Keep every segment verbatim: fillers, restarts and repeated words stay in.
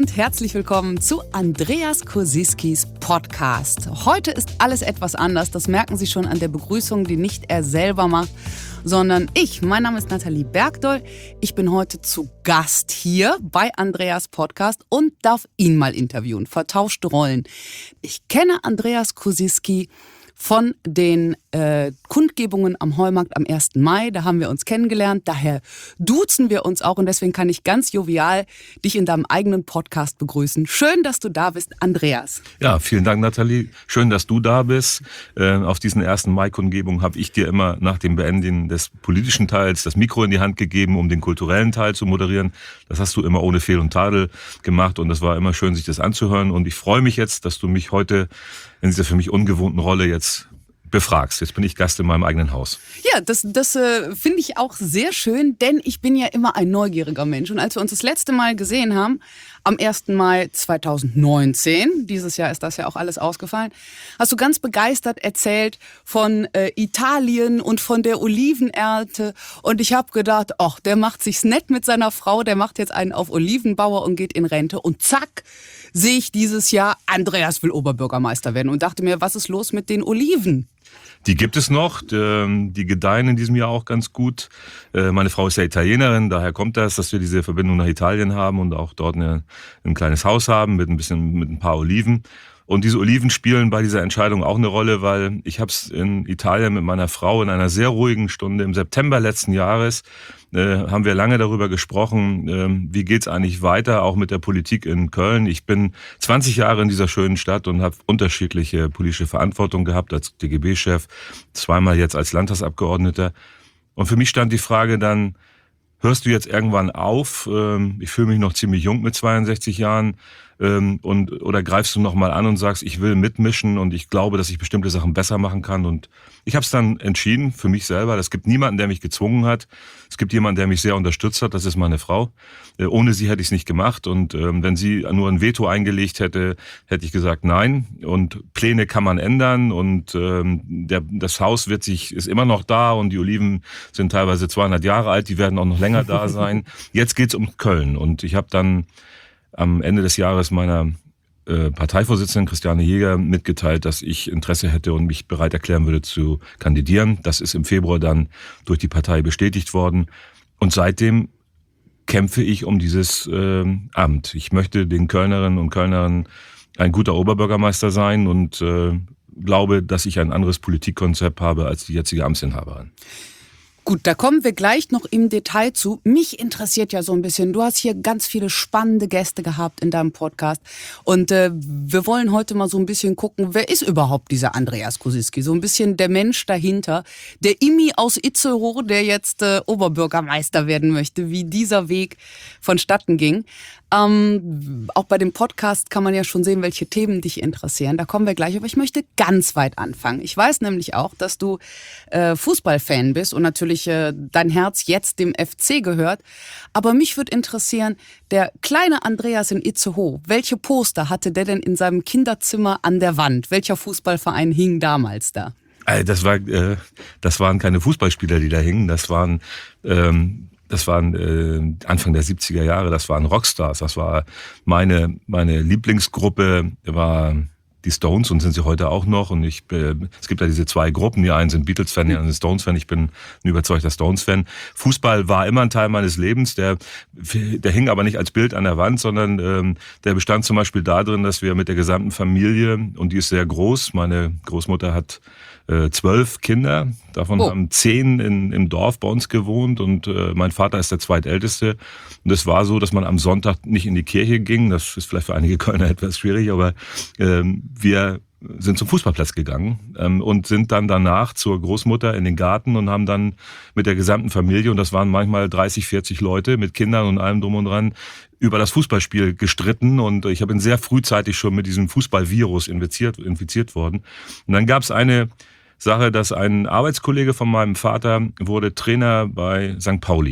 und herzlich willkommen zu Andreas Kosiskis Podcast. Heute ist alles etwas anders, das merken Sie schon an der Begrüßung, die nicht er selber macht, sondern ich. Mein Name ist Nathalie Bergdoll. Ich bin heute zu Gast hier bei Andreas Podcast und darf ihn mal interviewen. Vertauschte Rollen. Ich kenne Andreas Kosiski von den äh, Kundgebungen am Heumarkt am ersten Mai. Da haben wir uns kennengelernt. Daher duzen wir uns auch und deswegen kann ich ganz jovial dich in deinem eigenen Podcast begrüßen. Schön, dass du da bist, Andreas. Ja, vielen Dank, Nathalie. Schön, dass du da bist. Äh, auf diesen ersten Mai-Kundgebungen habe ich dir immer nach dem Beenden des politischen Teils das Mikro in die Hand gegeben, um den kulturellen Teil zu moderieren. Das hast du immer ohne Fehl und Tadel gemacht und es war immer schön, sich das anzuhören. Und ich freue mich jetzt, dass du mich heute in dieser für mich ungewohnten Rolle jetzt befragst. Jetzt bin ich Gast in meinem eigenen Haus. Ja, das, das äh, finde ich auch sehr schön, denn ich bin ja immer ein neugieriger Mensch. Und als wir uns das letzte Mal gesehen haben, am ersten Mai zweitausendneunzehn, dieses Jahr ist das ja auch alles ausgefallen, hast du ganz begeistert erzählt von äh, Italien und von der Olivenernte. Und ich habe gedacht, ach, der macht sich's nett mit seiner Frau, der macht jetzt einen auf Olivenbauer und geht in Rente. Und zack, sehe ich dieses Jahr, Andreas will Oberbürgermeister werden und dachte mir, was ist los mit den Oliven? Die gibt es noch, die gedeihen in diesem Jahr auch ganz gut. Meine Frau ist ja Italienerin, daher kommt das, dass wir diese Verbindung nach Italien haben und auch dort eine, ein kleines Haus haben mit ein bisschen, mit ein paar Oliven. Und diese Oliven spielen bei dieser Entscheidung auch eine Rolle, weil ich habe es in Italien mit meiner Frau in einer sehr ruhigen Stunde im September letzten Jahres äh, haben wir lange darüber gesprochen, äh, wie geht's eigentlich weiter, auch mit der Politik in Köln. Ich bin zwanzig Jahre in dieser schönen Stadt und habe unterschiedliche politische Verantwortung gehabt als D G B-Chef, zweimal jetzt als Landtagsabgeordneter. Und für mich stand die Frage dann, hörst du jetzt irgendwann auf? Ich fühle mich noch ziemlich jung mit zweiundsechzig Jahren. Und, oder greifst du nochmal an und sagst, ich will mitmischen und ich glaube, dass ich bestimmte Sachen besser machen kann. Und ich habe es dann entschieden für mich selber. Es gibt niemanden, der mich gezwungen hat. Es gibt jemanden, der mich sehr unterstützt hat. Das ist meine Frau. Ohne sie hätte ich es nicht gemacht. Und ähm, wenn sie nur ein Veto eingelegt hätte, hätte ich gesagt, nein. Und Pläne kann man ändern. Und ähm, der, das Haus wird sich ist immer noch da. Und die Oliven sind teilweise zweihundert Jahre alt. Die werden auch noch länger da sein. Jetzt geht's um Köln. Und ich habe dann am Ende des Jahres meiner äh, Parteivorsitzenden Christiane Jäger mitgeteilt, dass ich Interesse hätte und mich bereit erklären würde zu kandidieren. Das ist im Februar dann durch die Partei bestätigt worden. Und seitdem kämpfe ich um dieses äh, Amt. Ich möchte den Kölnerinnen und Kölnern ein guter Oberbürgermeister sein und äh, glaube, dass ich ein anderes Politikkonzept habe als die jetzige Amtsinhaberin. Gut, da kommen wir gleich noch im Detail zu. Mich interessiert ja so ein bisschen, du hast hier ganz viele spannende Gäste gehabt in deinem Podcast und äh, wir wollen heute mal so ein bisschen gucken, wer ist überhaupt dieser Andreas Kosiski? So ein bisschen der Mensch dahinter, der Immi aus Itzehoe, der jetzt äh, Oberbürgermeister werden möchte, wie dieser Weg vonstatten ging. Ähm, auch bei dem Podcast kann man ja schon sehen, welche Themen dich interessieren. Da kommen wir gleich, aber ich möchte ganz weit anfangen. Ich weiß nämlich auch, dass du äh, Fußballfan bist und natürlich äh, dein Herz jetzt dem F C gehört. Aber mich würde interessieren, der kleine Andreas in Itzehoe, welche Poster hatte der denn in seinem Kinderzimmer an der Wand? Welcher Fußballverein hing damals da? Das war, äh, das waren keine Fußballspieler, die da hingen. Das waren ähm Das waren äh, Anfang der siebziger Jahre, das waren Rockstars. Das war meine meine Lieblingsgruppe, war die Stones und sind sie heute auch noch. Und ich äh, es gibt ja diese zwei Gruppen, die einen sind Beatles-Fan, die anderen sind Stones-Fan. Ich bin ein überzeugter Stones-Fan. Fußball war immer ein Teil meines Lebens. Der der hing aber nicht als Bild an der Wand, sondern ähm, der bestand zum Beispiel darin, dass wir mit der gesamten Familie, und die ist sehr groß, meine Großmutter hat zwölf Kinder, davon oh. haben zehn in, im Dorf bei uns gewohnt und äh, mein Vater ist der zweitälteste. Und es war so, dass man am Sonntag nicht in die Kirche ging. Das ist vielleicht für einige Kölner etwas schwierig, aber äh, wir sind zum Fußballplatz gegangen ähm, und sind dann danach zur Großmutter in den Garten und haben dann mit der gesamten Familie, und das waren manchmal dreißig, vierzig Leute mit Kindern und allem drum und dran, über das Fußballspiel gestritten. Und ich bin sehr frühzeitig schon mit diesem Fußballvirus infiziert, infiziert worden. Und dann gab es eine Sache, dass ein Arbeitskollege von meinem Vater wurde Trainer bei Sankt Pauli.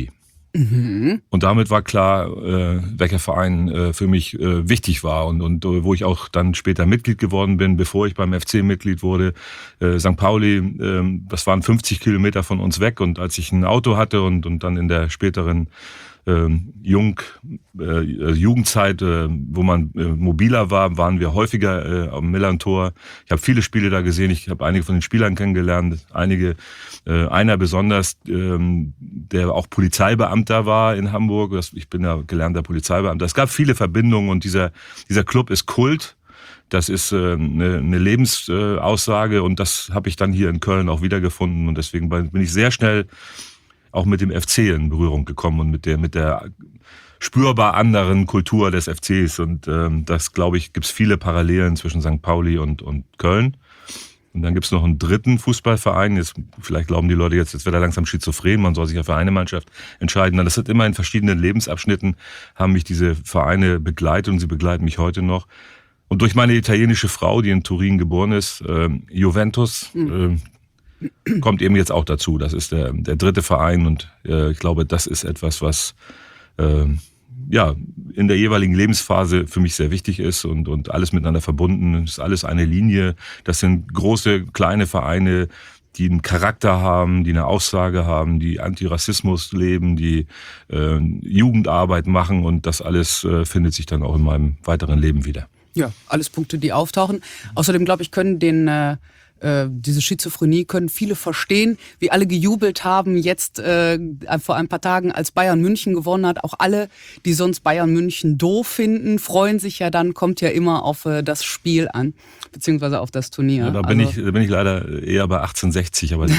Mhm. Und damit war klar, äh, welcher Verein äh, für mich äh, wichtig war und, und äh, wo ich auch dann später Mitglied geworden bin, bevor ich beim F C Mitglied wurde. Äh, Sankt Pauli, äh, das waren fünfzig Kilometer von uns weg, und als ich ein Auto hatte und, und dann in der späteren ähm, Jung, äh, Jugendzeit, äh, wo man äh, mobiler war, waren wir häufiger äh, am Millerntor. Ich habe viele Spiele da gesehen, ich habe einige von den Spielern kennengelernt, einige, äh, einer besonders, ähm, der auch Polizeibeamter war in Hamburg. Das, ich bin ja gelernter Polizeibeamter. Es gab viele Verbindungen, und dieser, dieser Club ist Kult. Das ist äh, eine, eine Lebensaussage, äh, und das habe ich dann hier in Köln auch wiedergefunden, und deswegen bin ich sehr schnell auch mit dem F C in Berührung gekommen und mit der mit der spürbar anderen Kultur des F Cs. Und ähm, das, glaube ich, gibt es viele Parallelen zwischen Sankt Pauli und, und Köln. Und dann gibt es noch einen dritten Fußballverein. Jetzt, vielleicht glauben die Leute jetzt, jetzt wird er langsam schizophren, man soll sich ja für eine Mannschaft entscheiden. Das hat immer in verschiedenen Lebensabschnitten, haben mich diese Vereine begleitet, und sie begleiten mich heute noch. Und durch meine italienische Frau, die in Turin geboren ist, äh, Juventus, mhm. äh, kommt eben jetzt auch dazu. Das ist der, der dritte Verein, und äh, ich glaube, das ist etwas, was äh, ja in der jeweiligen Lebensphase für mich sehr wichtig ist, und, und alles miteinander verbunden. Es ist alles eine Linie. Das sind große, kleine Vereine, die einen Charakter haben, die eine Aussage haben, die Antirassismus leben, die äh, Jugendarbeit machen, und das alles äh, findet sich dann auch in meinem weiteren Leben wieder. Ja, alles Punkte, die auftauchen. Außerdem, glaube ich, können den äh diese Schizophrenie können viele verstehen, wie alle gejubelt haben jetzt äh, vor ein paar Tagen, als Bayern München gewonnen hat. Auch alle, die sonst Bayern München doof finden, freuen sich ja dann, kommt ja immer auf äh, das Spiel an, beziehungsweise auf das Turnier. Ja, da bin also, ich, da bin ich leider eher bei achtzehnhundertsechzig. Aber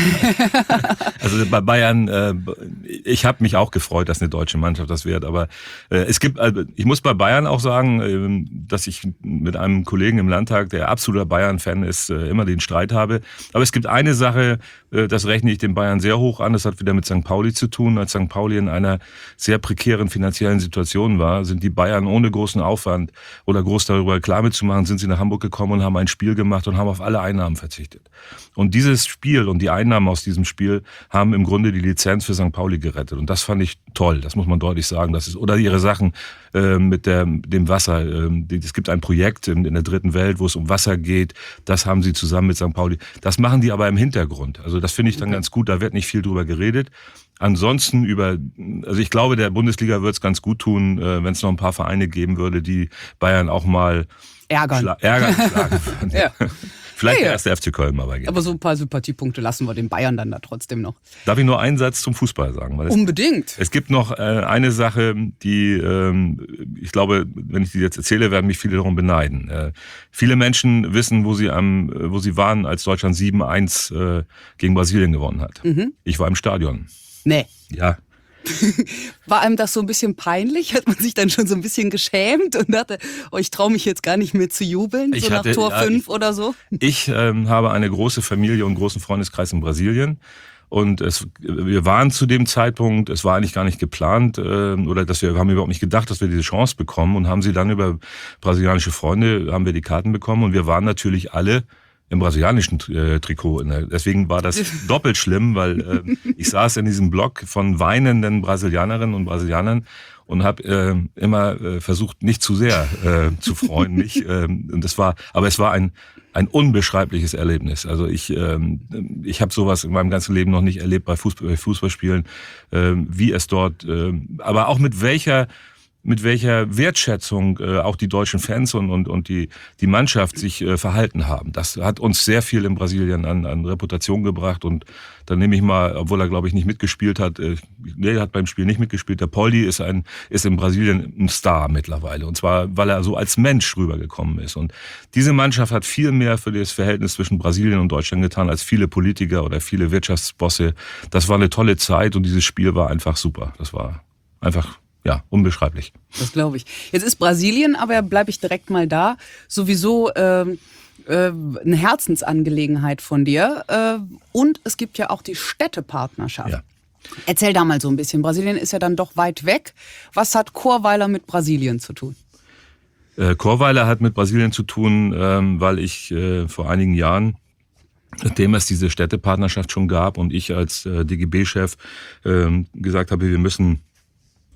also bei Bayern, äh, ich habe mich auch gefreut, dass eine deutsche Mannschaft das wird. Aber äh, es gibt, also ich muss bei Bayern auch sagen, äh, dass ich mit einem Kollegen im Landtag, der absoluter Bayern-Fan ist, äh, immer den Streit habe. Aber es gibt eine Sache, das rechne ich den Bayern sehr hoch an, das hat wieder mit Sankt Pauli zu tun. Als Sankt Pauli in einer sehr prekären finanziellen Situation war, sind die Bayern ohne großen Aufwand oder groß darüber klar mitzumachen, sind sie nach Hamburg gekommen und haben ein Spiel gemacht und haben auf alle Einnahmen verzichtet. Und dieses Spiel und die Einnahmen aus diesem Spiel haben im Grunde die Lizenz für Sankt Pauli gerettet. Und das fand ich toll, das muss man deutlich sagen. Das ist, oder ihre Sachen äh, mit der, dem Wasser. Äh, es gibt ein Projekt in, in der dritten Welt, wo es um Wasser geht. Das haben sie zusammen mit Sankt Pauli. Das machen die aber im Hintergrund. Also das finde ich dann okay. ganz gut. Da wird nicht viel drüber geredet. Ansonsten über, also ich glaube, der Bundesliga wird es ganz gut tun, äh, wenn es noch ein paar Vereine geben würde, die Bayern auch mal ärgern, schla- ärgern schlagen würden. Ja. Vielleicht ja, ja. der erste F C Köln mal bei. Aber so ein paar Sympathiepunkte lassen wir den Bayern dann da trotzdem noch. Darf ich nur einen Satz zum Fußball sagen? Weil es, Unbedingt. Es gibt noch äh, eine Sache, die, ähm, ich glaube, wenn ich die jetzt erzähle, werden mich viele darum beneiden. Äh, viele Menschen wissen, wo sie am, wo sie waren, als Deutschland sieben eins äh, gegen Brasilien gewonnen hat. Mhm. Ich war im Stadion. Nee. Ja. War einem das so ein bisschen peinlich? Hat man sich dann schon so ein bisschen geschämt und dachte, oh, ich traue mich jetzt gar nicht mehr zu jubeln, ich so hatte, nach Tor ja, fünf ich, oder so? Ich ähm, habe eine große Familie und einen großen Freundeskreis in Brasilien. Und es, wir waren zu dem Zeitpunkt, es war eigentlich gar nicht geplant, äh, oder dass wir haben überhaupt nicht gedacht, dass wir diese Chance bekommen, und haben sie dann über brasilianische Freunde, haben wir die Karten bekommen, und wir waren natürlich alle im brasilianischen äh, Trikot. Deswegen war das doppelt schlimm, weil äh, ich saß in diesem Block von weinenden Brasilianerinnen und Brasilianern und habe äh, immer äh, versucht, nicht zu sehr äh, zu freuen mich. Äh, und das war, aber es war ein ein unbeschreibliches Erlebnis. Also ich ähm, ich habe sowas in meinem ganzen Leben noch nicht erlebt bei, Fußball, bei Fußballspielen, äh, wie es dort, äh, aber auch mit welcher mit welcher Wertschätzung äh, auch die deutschen Fans und und und die die Mannschaft sich äh, verhalten haben. Das hat uns sehr viel in Brasilien an an Reputation gebracht. Und dann nehme ich mal, obwohl er glaube ich nicht mitgespielt hat, äh, nee, er hat beim Spiel nicht mitgespielt. Der Poldi ist ein ist in Brasilien ein Star mittlerweile, und zwar weil er so als Mensch rübergekommen ist. Und diese Mannschaft hat viel mehr für das Verhältnis zwischen Brasilien und Deutschland getan als viele Politiker oder viele Wirtschaftsbosse. Das war eine tolle Zeit, und dieses Spiel war einfach super. Das war einfach ja, unbeschreiblich. Das glaube ich. Jetzt ist Brasilien, aber bleibe ich direkt mal da, sowieso ähm, äh, eine Herzensangelegenheit von dir. Äh, und es gibt ja auch die Städtepartnerschaft. Ja. Erzähl da mal so ein bisschen. Brasilien ist ja dann doch weit weg. Was hat Chorweiler mit Brasilien zu tun? Äh, Chorweiler hat mit Brasilien zu tun, ähm, weil ich äh, vor einigen Jahren, nachdem es diese Städtepartnerschaft schon gab und ich als äh, D G B-Chef äh, gesagt habe, wir müssen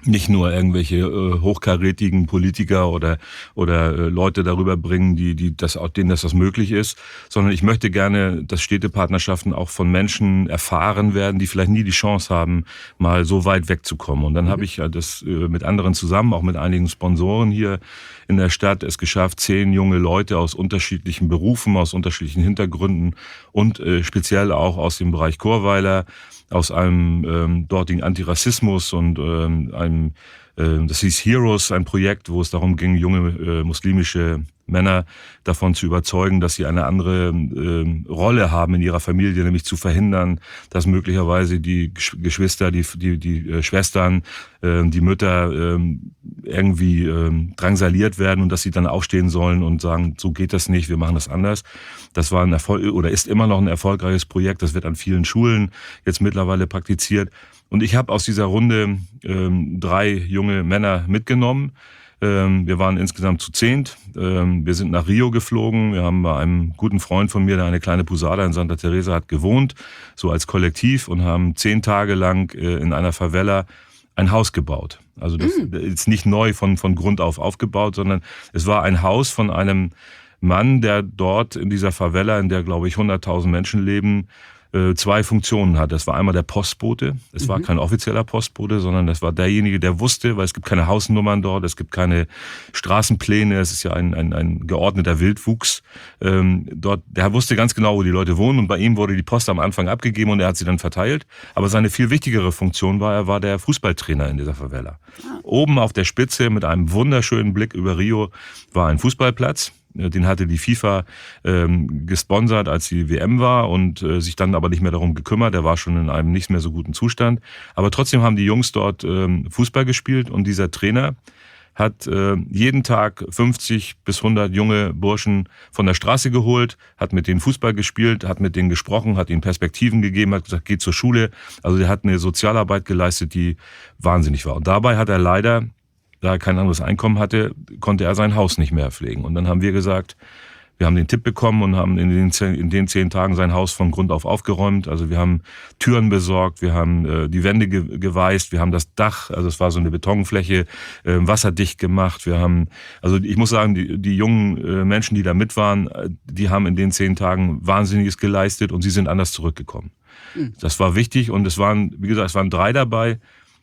nicht nur irgendwelche äh, hochkarätigen Politiker oder oder äh, Leute darüber bringen, die die das denen das das möglich ist, sondern ich möchte gerne, dass Städtepartnerschaften auch von Menschen erfahren werden, die vielleicht nie die Chance haben, mal so weit wegzukommen. Und dann mhm. habe ich ja das äh, mit anderen zusammen, auch mit einigen Sponsoren hier in der Stadt, es geschafft, zehn junge Leute aus unterschiedlichen Berufen, aus unterschiedlichen Hintergründen und äh, speziell auch aus dem Bereich Chorweiler, aus einem ähm, dortigen Antirassismus und ähm, einem, äh, das hieß Heroes, ein Projekt, wo es darum ging, junge äh, muslimische Männer davon zu überzeugen, dass sie eine andere äh, Rolle haben in ihrer Familie, nämlich zu verhindern, dass möglicherweise die Geschwister, die die, die äh, Schwestern, äh, die Mütter äh, irgendwie äh, drangsaliert werden und dass sie dann aufstehen sollen und sagen, so geht das nicht, wir machen das anders. Das war ein Erfolg oder ist immer noch ein erfolgreiches Projekt. Das wird an vielen Schulen jetzt mittlerweile praktiziert. Und ich habe aus dieser Runde ähm, drei junge Männer mitgenommen. Ähm, wir waren insgesamt zu zehnt. Ähm, wir sind nach Rio geflogen. Wir haben bei einem guten Freund von mir, der eine kleine Posada in Santa Teresa hat, gewohnt, so als Kollektiv, und haben zehn Tage lang äh, in einer Favela ein Haus gebaut. Also das mm. ist nicht neu von, von Grund auf aufgebaut, sondern es war ein Haus von einem Mann, der dort in dieser Favela, in der, glaube ich, hunderttausend Menschen leben, zwei Funktionen hat. Das war einmal der Postbote. Es mhm. war kein offizieller Postbote, sondern das war derjenige, der wusste, weil es gibt keine Hausnummern dort, es gibt keine Straßenpläne, es ist ja ein, ein, ein geordneter Wildwuchs. Ähm, dort, der wusste ganz genau, wo die Leute wohnen, und bei ihm wurde die Post am Anfang abgegeben und er hat sie dann verteilt. Aber seine viel wichtigere Funktion war, er war der Fußballtrainer in dieser Favela. Ah. Oben auf der Spitze mit einem wunderschönen Blick über Rio war ein Fußballplatz. Den hatte die FIFA ähm, gesponsert, als die W M war, und äh, sich dann aber nicht mehr darum gekümmert. Der war schon in einem nicht mehr so guten Zustand. Aber trotzdem haben die Jungs dort ähm, Fußball gespielt, und dieser Trainer hat äh, jeden Tag fünfzig bis hundert junge Burschen von der Straße geholt, hat mit denen Fußball gespielt, hat mit denen gesprochen, hat ihnen Perspektiven gegeben, hat gesagt, geht zur Schule. Also der hat eine Sozialarbeit geleistet, die wahnsinnig war. Und dabei hat er leider, da er kein anderes Einkommen hatte, konnte er sein Haus nicht mehr pflegen. Und dann haben wir gesagt, wir haben den Tipp bekommen und haben in den, zehn, in den zehn Tagen sein Haus von Grund auf aufgeräumt. Also wir haben Türen besorgt, wir haben äh, die Wände ge- geweißt, wir haben das Dach, also es war so eine Betonfläche, äh, wasserdicht gemacht. Wir haben, also ich muss sagen, die, die jungen äh, Menschen, die da mit waren, die haben in den zehn Tagen Wahnsinniges geleistet, und sie sind anders zurückgekommen. Mhm. Das war wichtig, und es waren, wie gesagt, es waren drei dabei.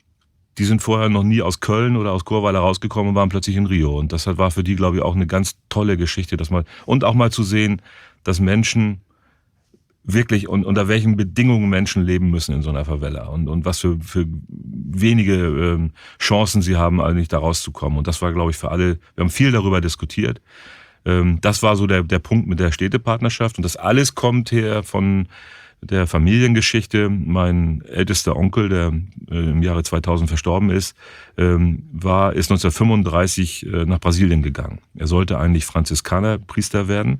Die sind vorher noch nie aus Köln oder aus Chorweiler rausgekommen und waren plötzlich in Rio. Und das war für die, glaube ich, auch eine ganz tolle Geschichte, dass mal, und auch mal zu sehen, dass Menschen wirklich und unter welchen Bedingungen Menschen leben müssen in so einer Favela, und, und was für, für wenige ähm, Chancen sie haben, eigentlich da rauszukommen. Und das war, glaube ich, für alle, wir haben viel darüber diskutiert. Ähm, das war so der, der Punkt mit der Städtepartnerschaft. Und das alles kommt her von der Familiengeschichte. Mein ältester Onkel, der äh, im Jahre zweitausend verstorben ist, ähm, war ist neunzehnhundertfünfunddreißig äh, nach Brasilien gegangen. Er sollte eigentlich Franziskanerpriester werden.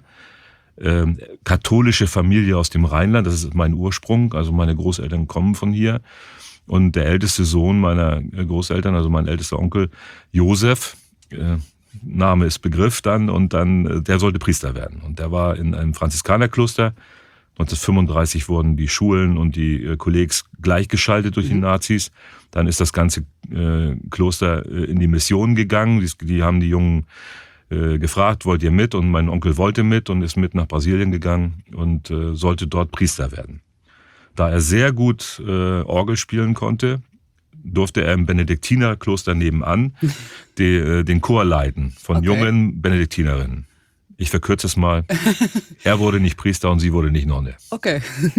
Ähm, katholische Familie aus dem Rheinland, das ist mein Ursprung, also meine Großeltern kommen von hier. Und der älteste Sohn meiner Großeltern, also mein ältester Onkel Josef, äh, Name ist Begriff dann, und dann, äh, der sollte Priester werden. Und der war in einem Franziskanerkloster. neunzehnhundertfünfunddreißig wurden die Schulen und die äh, Kollegs gleichgeschaltet durch mhm. die Nazis. Dann ist das ganze äh, Kloster äh, in die Mission gegangen. Die, die haben die Jungen äh, gefragt, wollt ihr mit? Und mein Onkel wollte mit und ist mit nach Brasilien gegangen und äh, sollte dort Priester werden. Da er sehr gut äh, Orgel spielen konnte, durfte er im Benediktinerkloster nebenan die, äh, den Chor leiten von okay. jungen Benediktinerinnen. Ich verkürze es mal. Er wurde nicht Priester und sie wurde nicht Nonne. Okay.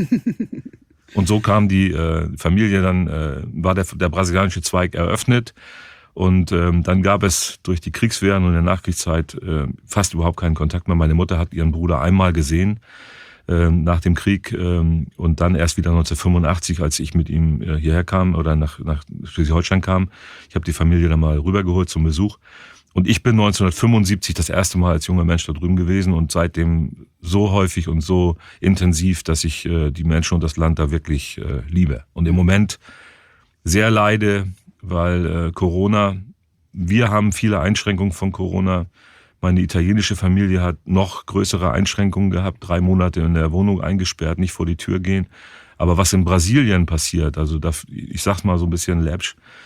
Und so kam die äh, Familie dann, äh, war der, der brasilianische Zweig eröffnet. Und ähm, dann gab es durch die Kriegswehren und in der Nachkriegszeit äh, fast überhaupt keinen Kontakt mehr. Meine Mutter hat ihren Bruder einmal gesehen äh, nach dem Krieg äh, und dann erst wieder neunzehnhundertfünfundachtzig, als ich mit ihm äh, hierher kam oder nach, nach Schleswig-Holstein kam. Ich habe die Familie dann mal rübergeholt zum Besuch. Und ich bin neunzehnhundertfünfundsiebzig das erste Mal als junger Mensch da drüben gewesen und seitdem so häufig und so intensiv, dass ich äh, die Menschen und das Land da wirklich äh, liebe. Und im Moment sehr leide, weil äh, Corona, wir haben viele Einschränkungen von Corona. Meine italienische Familie hat noch größere Einschränkungen gehabt, drei Monate in der Wohnung eingesperrt, nicht vor die Tür gehen. Aber was in Brasilien passiert, also da, ich sag's mal so ein bisschen läppsch,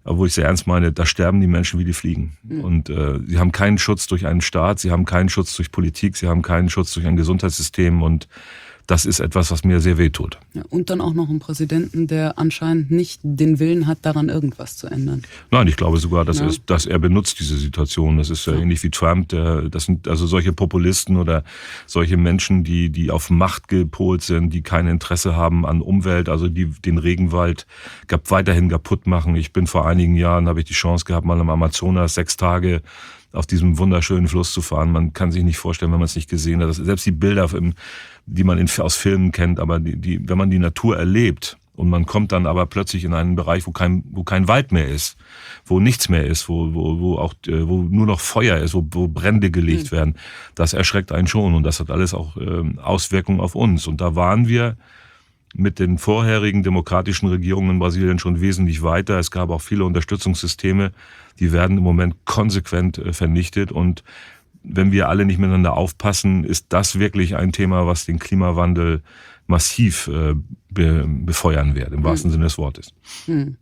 obwohl ich sehr ernst meine, da sterben die Menschen wie die Fliegen. Mhm. Und äh, sie haben keinen Schutz durch einen Staat, sie haben keinen Schutz durch Politik, sie haben keinen Schutz durch ein Gesundheitssystem und das ist etwas, was mir sehr wehtut. Ja, und dann auch noch einen Präsidenten, der anscheinend nicht den Willen hat, daran irgendwas zu ändern. Nein, ich glaube sogar, dass, ja. er, dass er benutzt diese Situation. Das ist ja, ja. ähnlich wie Trump. Der, das sind also solche Populisten oder solche Menschen, die, die auf Macht gepolt sind, die kein Interesse haben an Umwelt, also die den Regenwald weiterhin kaputt machen. Ich bin vor einigen Jahren, habe ich die Chance gehabt, mal im Amazonas sechs Tage auf diesem wunderschönen Fluss zu fahren. Man kann sich nicht vorstellen, wenn man es nicht gesehen hat. Das, selbst die Bilder, die man in, aus Filmen kennt, aber die, die, wenn man die Natur erlebt und man kommt dann aber plötzlich in einen Bereich, wo kein, wo kein Wald mehr ist, wo nichts mehr ist, wo, wo, wo auch, wo nur noch Feuer ist, wo, wo Brände gelegt mhm. werden, das erschreckt einen schon und das hat alles auch ähm, Auswirkungen auf uns. Und da waren wir mit den vorherigen demokratischen Regierungen in Brasilien schon wesentlich weiter. Es gab auch viele Unterstützungssysteme, die werden im Moment konsequent äh, vernichtet. Und wenn wir alle nicht miteinander aufpassen, ist das wirklich ein Thema, was den Klimawandel massiv äh, be- befeuern wird, im hm. wahrsten Sinne des Wortes. Hm.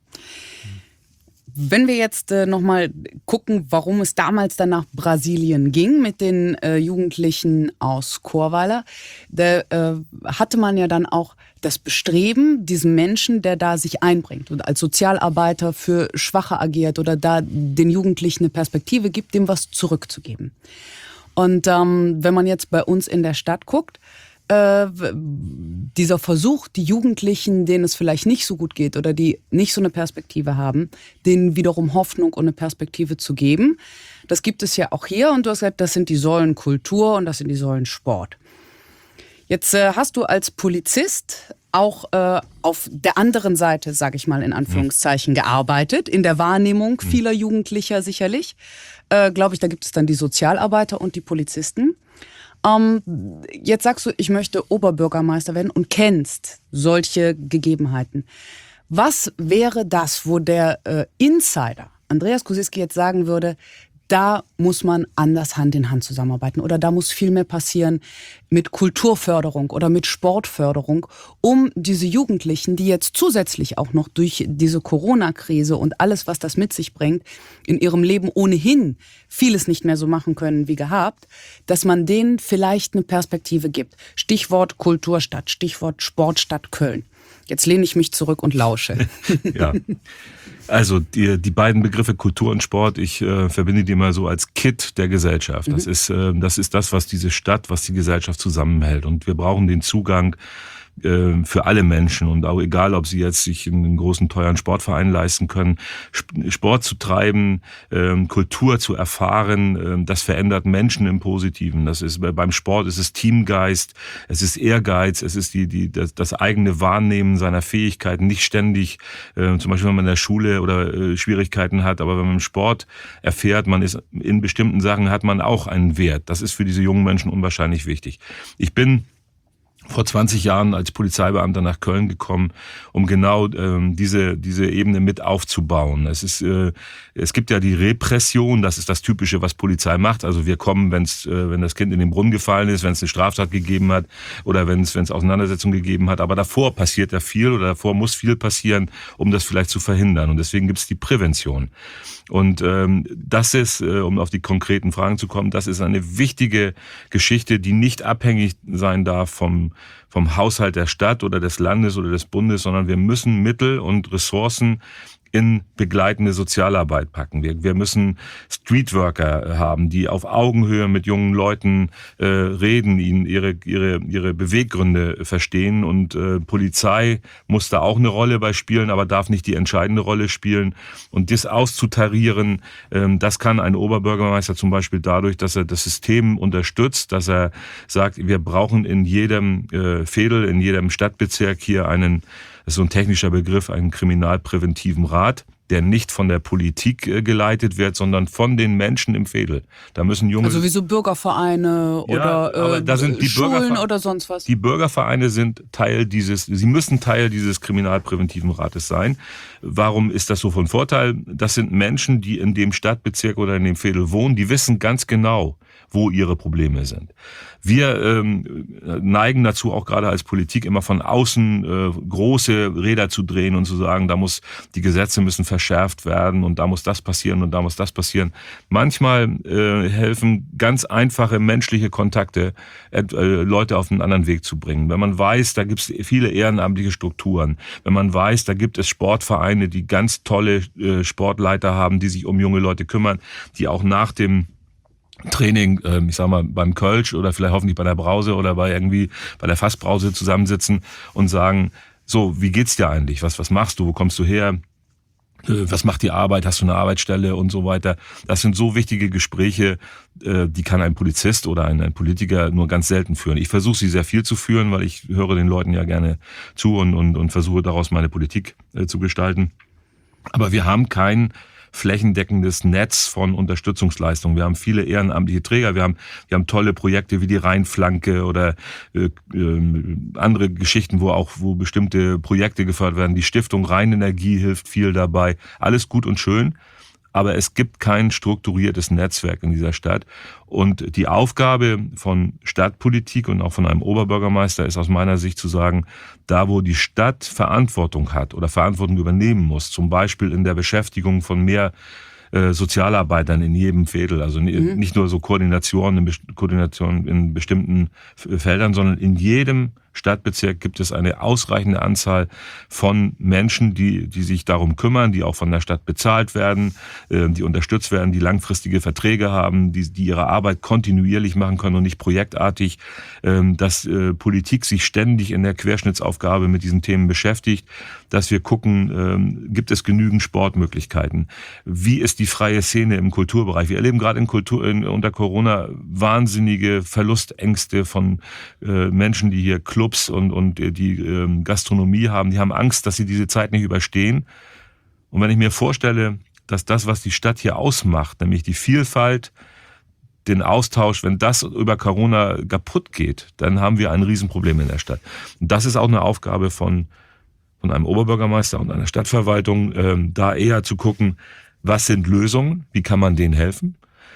Wenn wir jetzt äh, nochmal gucken, warum es damals dann nach Brasilien ging mit den äh, Jugendlichen aus Chorweiler, da äh, hatte man ja dann auch das Bestreben, diesen Menschen, der da sich einbringt und als Sozialarbeiter für Schwache agiert oder da den Jugendlichen eine Perspektive gibt, dem was zurückzugeben. Und ähm, wenn man jetzt bei uns in der Stadt guckt, Äh, dieser Versuch, die Jugendlichen, denen es vielleicht nicht so gut geht oder die nicht so eine Perspektive haben, denen wiederum Hoffnung und eine Perspektive zu geben. Das gibt es ja auch hier und du hast gesagt, das sind die Säulen Kultur und das sind die Säulen Sport. Jetzt äh, hast du als Polizist auch äh, auf der anderen Seite, sage ich mal in Anführungszeichen, gearbeitet, in der Wahrnehmung vieler Jugendlicher sicherlich. Äh, glaube ich, da gibt es dann die Sozialarbeiter und die Polizisten. Um, jetzt sagst du, ich möchte Oberbürgermeister werden und kennst solche Gegebenheiten. Was wäre das, wo der äh, Insider Andreas Koziski jetzt sagen würde, da muss man anders Hand in Hand zusammenarbeiten oder da muss viel mehr passieren mit Kulturförderung oder mit Sportförderung, um diese Jugendlichen, die jetzt zusätzlich auch noch durch diese Corona-Krise und alles, was das mit sich bringt, in ihrem Leben ohnehin vieles nicht mehr so machen können wie gehabt, dass man denen vielleicht eine Perspektive gibt. Stichwort Kulturstadt, Stichwort Sportstadt Köln. Jetzt lehne ich mich zurück und lausche. Ja, also die, die beiden Begriffe Kultur und Sport, ich äh, verbinde die mal so als Kit der Gesellschaft. Das mhm. ist, äh, das ist das, was diese Stadt, was die Gesellschaft zusammenhält. Und wir brauchen den Zugang äh, für alle Menschen. Und auch egal, ob sie jetzt sich einen großen, teuren Sportverein leisten können, Sport zu treiben, äh, Kultur zu erfahren, äh, das verändert Menschen im Positiven. Das ist, beim Sport ist es Teamgeist, es ist Ehrgeiz, es ist die, die, das, das eigene Wahrnehmen seiner Fähigkeiten, nicht ständig, äh, zum Beispiel wenn man in der Schule oder äh, Schwierigkeiten hat, aber wenn man im Sport erfährt, man ist in bestimmten Sachen, hat man auch einen Wert. Das ist für diese jungen Menschen unwahrscheinlich wichtig. Ich bin vor zwanzig Jahren als Polizeibeamter nach Köln gekommen, um genau ähm, diese diese Ebene mit aufzubauen. Es ist äh, es gibt ja die Repression, das ist das Typische, was Polizei macht. Also wir kommen, wenn's äh, wenn das Kind in den Brunnen gefallen ist, wenn es eine Straftat gegeben hat oder wenn es wenn es Auseinandersetzungen gegeben hat. Aber davor passiert ja viel oder davor muss viel passieren, um das vielleicht zu verhindern. Und deswegen gibt es die Prävention. Und ähm, das ist, äh, um auf die konkreten Fragen zu kommen, das ist eine wichtige Geschichte, die nicht abhängig sein darf vom vom Haushalt der Stadt oder des Landes oder des Bundes, sondern wir müssen Mittel und Ressourcen in begleitende Sozialarbeit packen. Wir, wir müssen Streetworker haben, die auf Augenhöhe mit jungen Leuten äh, reden, ihnen ihre ihre ihre Beweggründe verstehen. Und äh, Polizei muss da auch eine Rolle bei spielen, aber darf nicht die entscheidende Rolle spielen. Und das auszutarieren, äh, das kann ein Oberbürgermeister zum Beispiel dadurch, dass er das System unterstützt, dass er sagt, wir brauchen in jedem äh, Veedel, in jedem Stadtbezirk hier einen, das ist so ein technischer Begriff, einen kriminalpräventiven Rat, der nicht von der Politik äh, geleitet wird, sondern von den Menschen im Veedel. Da müssen junge... Also wie so Bürgervereine oder ja, äh, da sind die Schulen oder sonst was? Die Bürgervereine sind Teil dieses, sie müssen Teil dieses kriminalpräventiven Rates sein. Warum ist das so von Vorteil? Das sind Menschen, die in dem Stadtbezirk oder in dem Veedel wohnen, die wissen ganz genau, wo ihre Probleme sind. Wir ähm, neigen dazu, auch gerade als Politik, immer von außen äh, große Räder zu drehen und zu sagen, da muss die Gesetze müssen verschärft verschärft werden und da muss das passieren und da muss das passieren. Manchmal äh, helfen ganz einfache menschliche Kontakte, äh, Leute auf einen anderen Weg zu bringen. Wenn man weiß, da gibt es viele ehrenamtliche Strukturen, wenn man weiß, da gibt es Sportvereine, die ganz tolle äh, Sportleiter haben, die sich um junge Leute kümmern, die auch nach dem Training, äh, ich sag mal, beim Kölsch oder vielleicht hoffentlich bei der Brause oder bei irgendwie bei der Fassbrause zusammensitzen und sagen, so, wie geht's dir eigentlich? Was, was machst du? Wo kommst du her? Was macht die Arbeit? Hast du eine Arbeitsstelle und so weiter? Das sind so wichtige Gespräche, die kann ein Polizist oder ein, ein Politiker nur ganz selten führen. Ich versuche sie sehr viel zu führen, weil ich höre den Leuten ja gerne zu und, und, und versuche daraus meine Politik zu gestalten. Aber wir haben kein flächendeckendes Netz von Unterstützungsleistungen. Wir haben viele ehrenamtliche Träger, wir haben, wir haben tolle Projekte wie die Rheinflanke oder äh, äh, andere Geschichten, wo auch wo bestimmte Projekte gefördert werden. Die Stiftung Rheinenergie hilft viel dabei. Alles gut und schön, aber es gibt kein strukturiertes Netzwerk in dieser Stadt. Und die Aufgabe von Stadtpolitik und auch von einem Oberbürgermeister ist aus meiner Sicht zu sagen, da wo die Stadt Verantwortung hat oder Verantwortung übernehmen muss, zum Beispiel in der Beschäftigung von mehr äh, Sozialarbeitern in jedem Viertel, also mhm. nicht nur so Koordination in, Koordination in bestimmten Feldern, sondern in jedem Stadtbezirk gibt es eine ausreichende Anzahl von Menschen, die, die sich darum kümmern, die auch von der Stadt bezahlt werden, die unterstützt werden, die langfristige Verträge haben, die, die ihre Arbeit kontinuierlich machen können und nicht projektartig, dass Politik sich ständig in der Querschnittsaufgabe mit diesen Themen beschäftigt, dass wir gucken, gibt es genügend Sportmöglichkeiten? Wie ist die freie Szene im Kulturbereich? Wir erleben gerade in Kultur, in, unter Corona wahnsinnige Verlustängste von Menschen, die hier Clubs und, und die ähm, Gastronomie haben, die haben Angst, dass sie diese Zeit nicht überstehen. Und wenn ich mir vorstelle, dass das, was die Stadt hier ausmacht, nämlich die Vielfalt, den Austausch, wenn das über Corona kaputt geht, dann haben wir ein Riesenproblem in der Stadt. Und das ist auch eine Aufgabe von, von einem Oberbürgermeister und einer Stadtverwaltung, ähm, da eher zu gucken, was sind Lösungen, wie kann man denen helfen.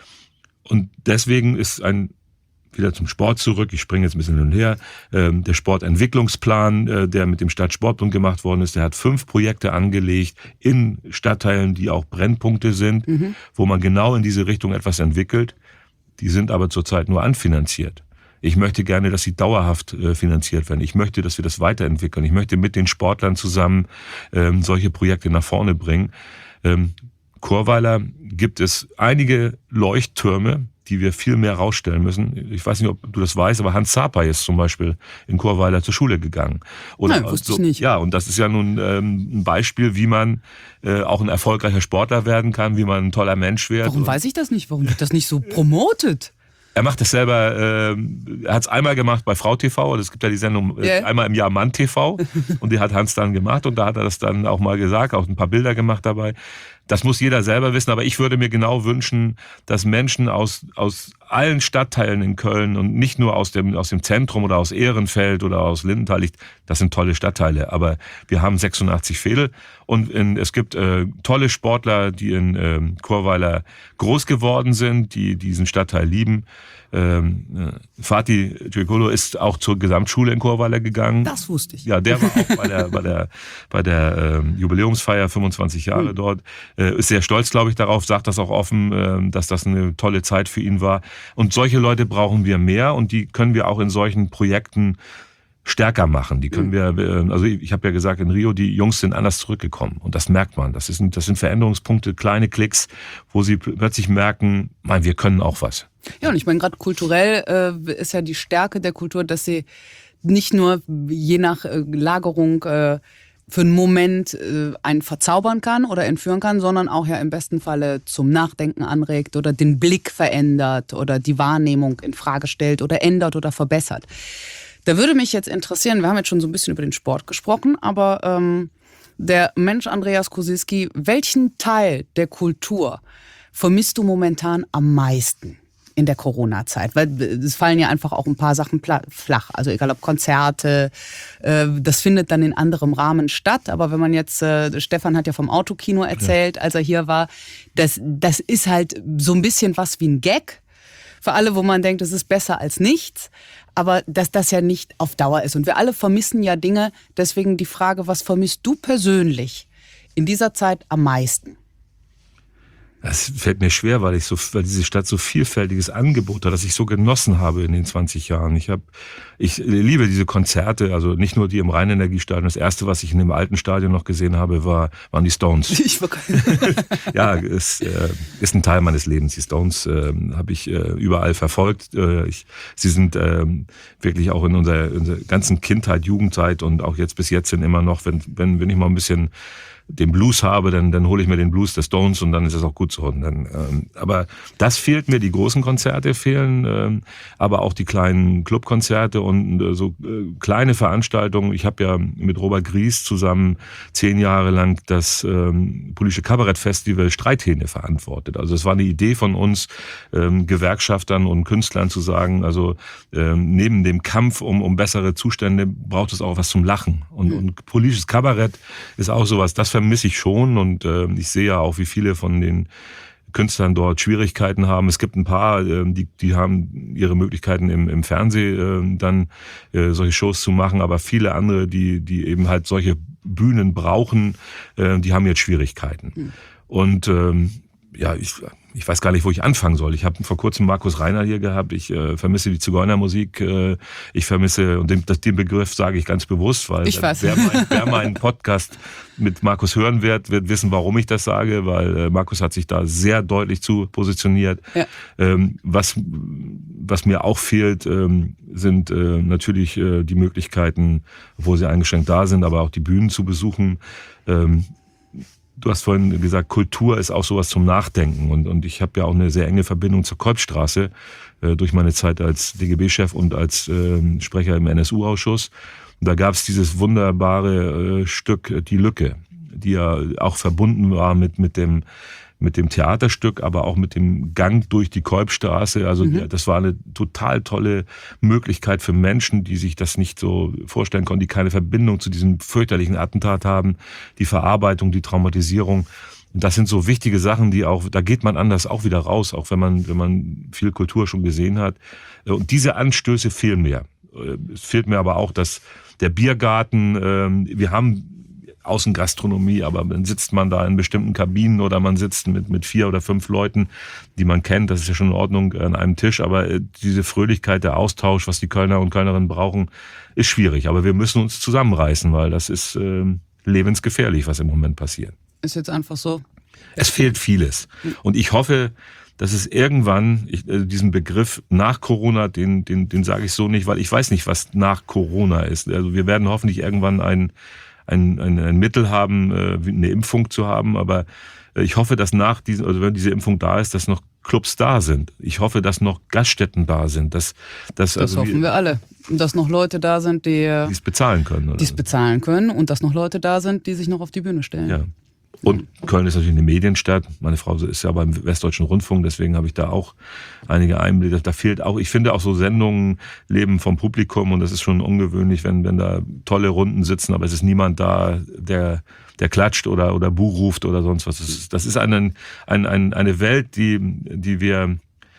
Und deswegen ist ein wieder zum Sport zurück, ich springe jetzt ein bisschen hin und her, ähm, der Sportentwicklungsplan, äh, der mit dem Stadtsportbund gemacht worden ist, der hat fünf Projekte angelegt in Stadtteilen, die auch Brennpunkte sind, mhm. wo man genau in diese Richtung etwas entwickelt. Die sind aber zurzeit nur anfinanziert. Ich möchte gerne, dass sie dauerhaft äh, finanziert werden. Ich möchte, dass wir das weiterentwickeln. Ich möchte mit den Sportlern zusammen ähm, solche Projekte nach vorne bringen. Ähm, Chorweiler gibt es einige Leuchttürme, die wir viel mehr rausstellen müssen. Ich weiß nicht, ob du das weißt, aber Hans Zapay ist zum Beispiel in Chorweiler zur Schule gegangen. Oder Nein, wusste so, ich nicht. Ja, und das ist ja nun ähm, ein Beispiel, wie man äh, auch ein erfolgreicher Sportler werden kann, wie man ein toller Mensch wird. Warum weiß ich das nicht? Warum wird das nicht so promotet? Er macht das selber, äh, er hat es einmal gemacht bei Frau T V, es gibt ja die Sendung äh, yeah. einmal im Jahr Mann T V und die hat Hans dann gemacht und da hat er das dann auch mal gesagt, auch ein paar Bilder gemacht dabei. Das muss jeder selber wissen, aber ich würde mir genau wünschen, dass Menschen aus, aus allen Stadtteilen in Köln und nicht nur aus dem, aus dem Zentrum oder aus Ehrenfeld oder aus Lindenthal, das sind tolle Stadtteile, aber wir haben sechsundachtzig Veedel und in, es gibt äh, tolle Sportler, die in äh, Chorweiler groß geworden sind, die diesen Stadtteil lieben. Ähm, äh, Fatih Circolo ist auch zur Gesamtschule in Chorweiler gegangen. Das wusste ich. Ja, der war auch bei der, bei der, bei der äh, Jubiläumsfeier, fünfundzwanzig Jahre mhm. dort. Äh, ist sehr stolz, glaube ich, darauf, sagt das auch offen, äh, dass das eine tolle Zeit für ihn war. Und solche Leute brauchen wir mehr und die können wir auch in solchen Projekten stärker machen. Die können wir, also ich habe ja gesagt, in Rio, die Jungs sind anders zurückgekommen. Und das merkt man. Das sind, das sind Veränderungspunkte, kleine Klicks, wo sie plötzlich merken, man, wir können auch was. Ja, und ich meine, gerade kulturell äh, ist ja die Stärke der Kultur, dass sie nicht nur je nach äh, Lagerung äh, für einen Moment äh, einen verzaubern kann oder entführen kann, sondern auch ja im besten Falle zum Nachdenken anregt oder den Blick verändert oder die Wahrnehmung in Frage stellt oder ändert oder verbessert. Da würde mich jetzt interessieren, wir haben jetzt schon so ein bisschen über den Sport gesprochen, aber ähm, der Mensch Andreas Kosilski, welchen Teil der Kultur vermisst du momentan am meisten in der Corona-Zeit? Weil es fallen ja einfach auch ein paar Sachen flach. Also egal ob Konzerte, äh, das findet dann in anderem Rahmen statt. Aber wenn man jetzt, äh, Stefan hat ja vom Autokino erzählt, als er hier war, das, das ist halt so ein bisschen was wie ein Gag. Für alle, wo man denkt, es ist besser als nichts. Aber dass das ja nicht auf Dauer ist. Und wir alle vermissen ja Dinge. Deswegen die Frage, was vermisst du persönlich in dieser Zeit am meisten? Das fällt mir schwer, weil ich so, weil diese Stadt so vielfältiges Angebot hat, das ich so genossen habe in den zwanzig Jahren. Ich habe, ich liebe diese Konzerte, also nicht nur die im Rheinenergiestadion. Das erste, was ich in dem alten Stadion noch gesehen habe, war, waren die Stones. Ich war ja, es äh, ist ein Teil meines Lebens. Die Stones äh, habe ich äh, überall verfolgt. Äh, ich, sie sind äh, wirklich auch in unserer, unserer ganzen Kindheit, Jugendzeit und auch jetzt bis jetzt sind immer noch, wenn, wenn, wenn ich mal ein bisschen den Blues habe, dann, dann hole ich mir den Blues der Stones und dann ist es auch gut so. Und dann, ähm, aber das fehlt mir, die großen Konzerte fehlen, ähm, aber auch die kleinen Clubkonzerte und äh, so äh, kleine Veranstaltungen. Ich habe ja mit Robert Gries zusammen zehn Jahre lang das ähm, politische Kabarettfestival Streithähne verantwortet. Also es war eine Idee von uns, ähm, Gewerkschaftern und Künstlern zu sagen, also ähm, neben dem Kampf um, um bessere Zustände braucht es auch was zum Lachen. Und, mhm. und politisches Kabarett ist auch sowas, das vermisse ich schon und äh, ich sehe ja auch, wie viele von den Künstlern dort Schwierigkeiten haben. Es gibt ein paar, äh, die, die haben ihre Möglichkeiten im, im Fernsehen äh, dann äh, solche Shows zu machen, aber viele andere, die, die eben halt solche Bühnen brauchen, äh, die haben jetzt Schwierigkeiten. Mhm. Und ähm, ja, ich, ich weiß gar nicht, wo ich anfangen soll. Ich habe vor kurzem Markus Rainer hier gehabt. Ich äh, vermisse die Zigeunermusik. Äh, ich vermisse, und den, den Begriff sage ich ganz bewusst, weil ich weiß. Wer, mein, wer meinen Podcast mit Markus hören wird, wird wissen, warum ich das sage, weil äh, Markus hat sich da sehr deutlich zu positioniert. Ja. Ähm, was, was mir auch fehlt, ähm, sind äh, natürlich äh, die Möglichkeiten, obwohl sie eingeschränkt da sind, aber auch die Bühnen zu besuchen. Ähm, Du hast vorhin gesagt, Kultur ist auch sowas zum Nachdenken. Und, und ich habe ja auch eine sehr enge Verbindung zur Kolbstraße äh, durch meine Zeit als D G B-Chef und als äh, Sprecher im N S U-Ausschuss. Und da gab es dieses wunderbare äh, Stück Die Lücke, die ja auch verbunden war mit, mit dem mit dem Theaterstück, aber auch mit dem Gang durch die Kolbstraße. Also mhm. das war eine total tolle Möglichkeit für Menschen, die sich das nicht so vorstellen konnten, die keine Verbindung zu diesem fürchterlichen Attentat haben, die Verarbeitung, die Traumatisierung. Und das sind so wichtige Sachen, die auch, da geht man anders auch wieder raus, auch wenn man, wenn man viel Kultur schon gesehen hat. Und diese Anstöße fehlen mir. Es fehlt mir aber auch, dass der Biergarten, wir haben Außengastronomie, aber dann sitzt man da in bestimmten Kabinen oder man sitzt mit, mit vier oder fünf Leuten, die man kennt, das ist ja schon in Ordnung an einem Tisch, aber diese Fröhlichkeit, der Austausch, was die Kölner und Kölnerinnen brauchen, ist schwierig, aber wir müssen uns zusammenreißen, weil das ist äh, lebensgefährlich, was im Moment passiert. Ist jetzt einfach so? Es fehlt vieles und ich hoffe, dass es irgendwann, ich, äh, diesen Begriff nach Corona, den, den, den sage ich so nicht, weil ich weiß nicht, was nach Corona ist. Also wir werden hoffentlich irgendwann ein Ein, ein, ein Mittel haben, eine Impfung zu haben, aber ich hoffe, dass nach diesem, also wenn diese Impfung da ist, dass noch Clubs da sind. Ich hoffe, dass noch Gaststätten da sind. Dass, dass das also hoffen wir alle. Dass noch Leute da sind, die es bezahlen können. Die es bezahlen können und dass noch Leute da sind, die sich noch auf die Bühne stellen. Ja. Und Köln ist natürlich eine Medienstadt. Meine Frau ist ja beim Westdeutschen Rundfunk, deswegen habe ich da auch einige Einblicke. Da fehlt auch, ich finde auch so Sendungen leben vom Publikum und das ist schon ungewöhnlich, wenn, wenn da tolle Runden sitzen, aber es ist niemand da, der, der klatscht oder, oder Buh ruft oder sonst was. Das ist, das ist eine, eine, eine Welt, die, die wir,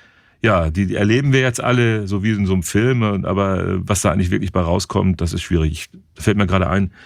ja, die erleben wir jetzt alle so wie in so einem Film, aber was da eigentlich wirklich bei rauskommt, das ist schwierig. Da fällt mir gerade ein,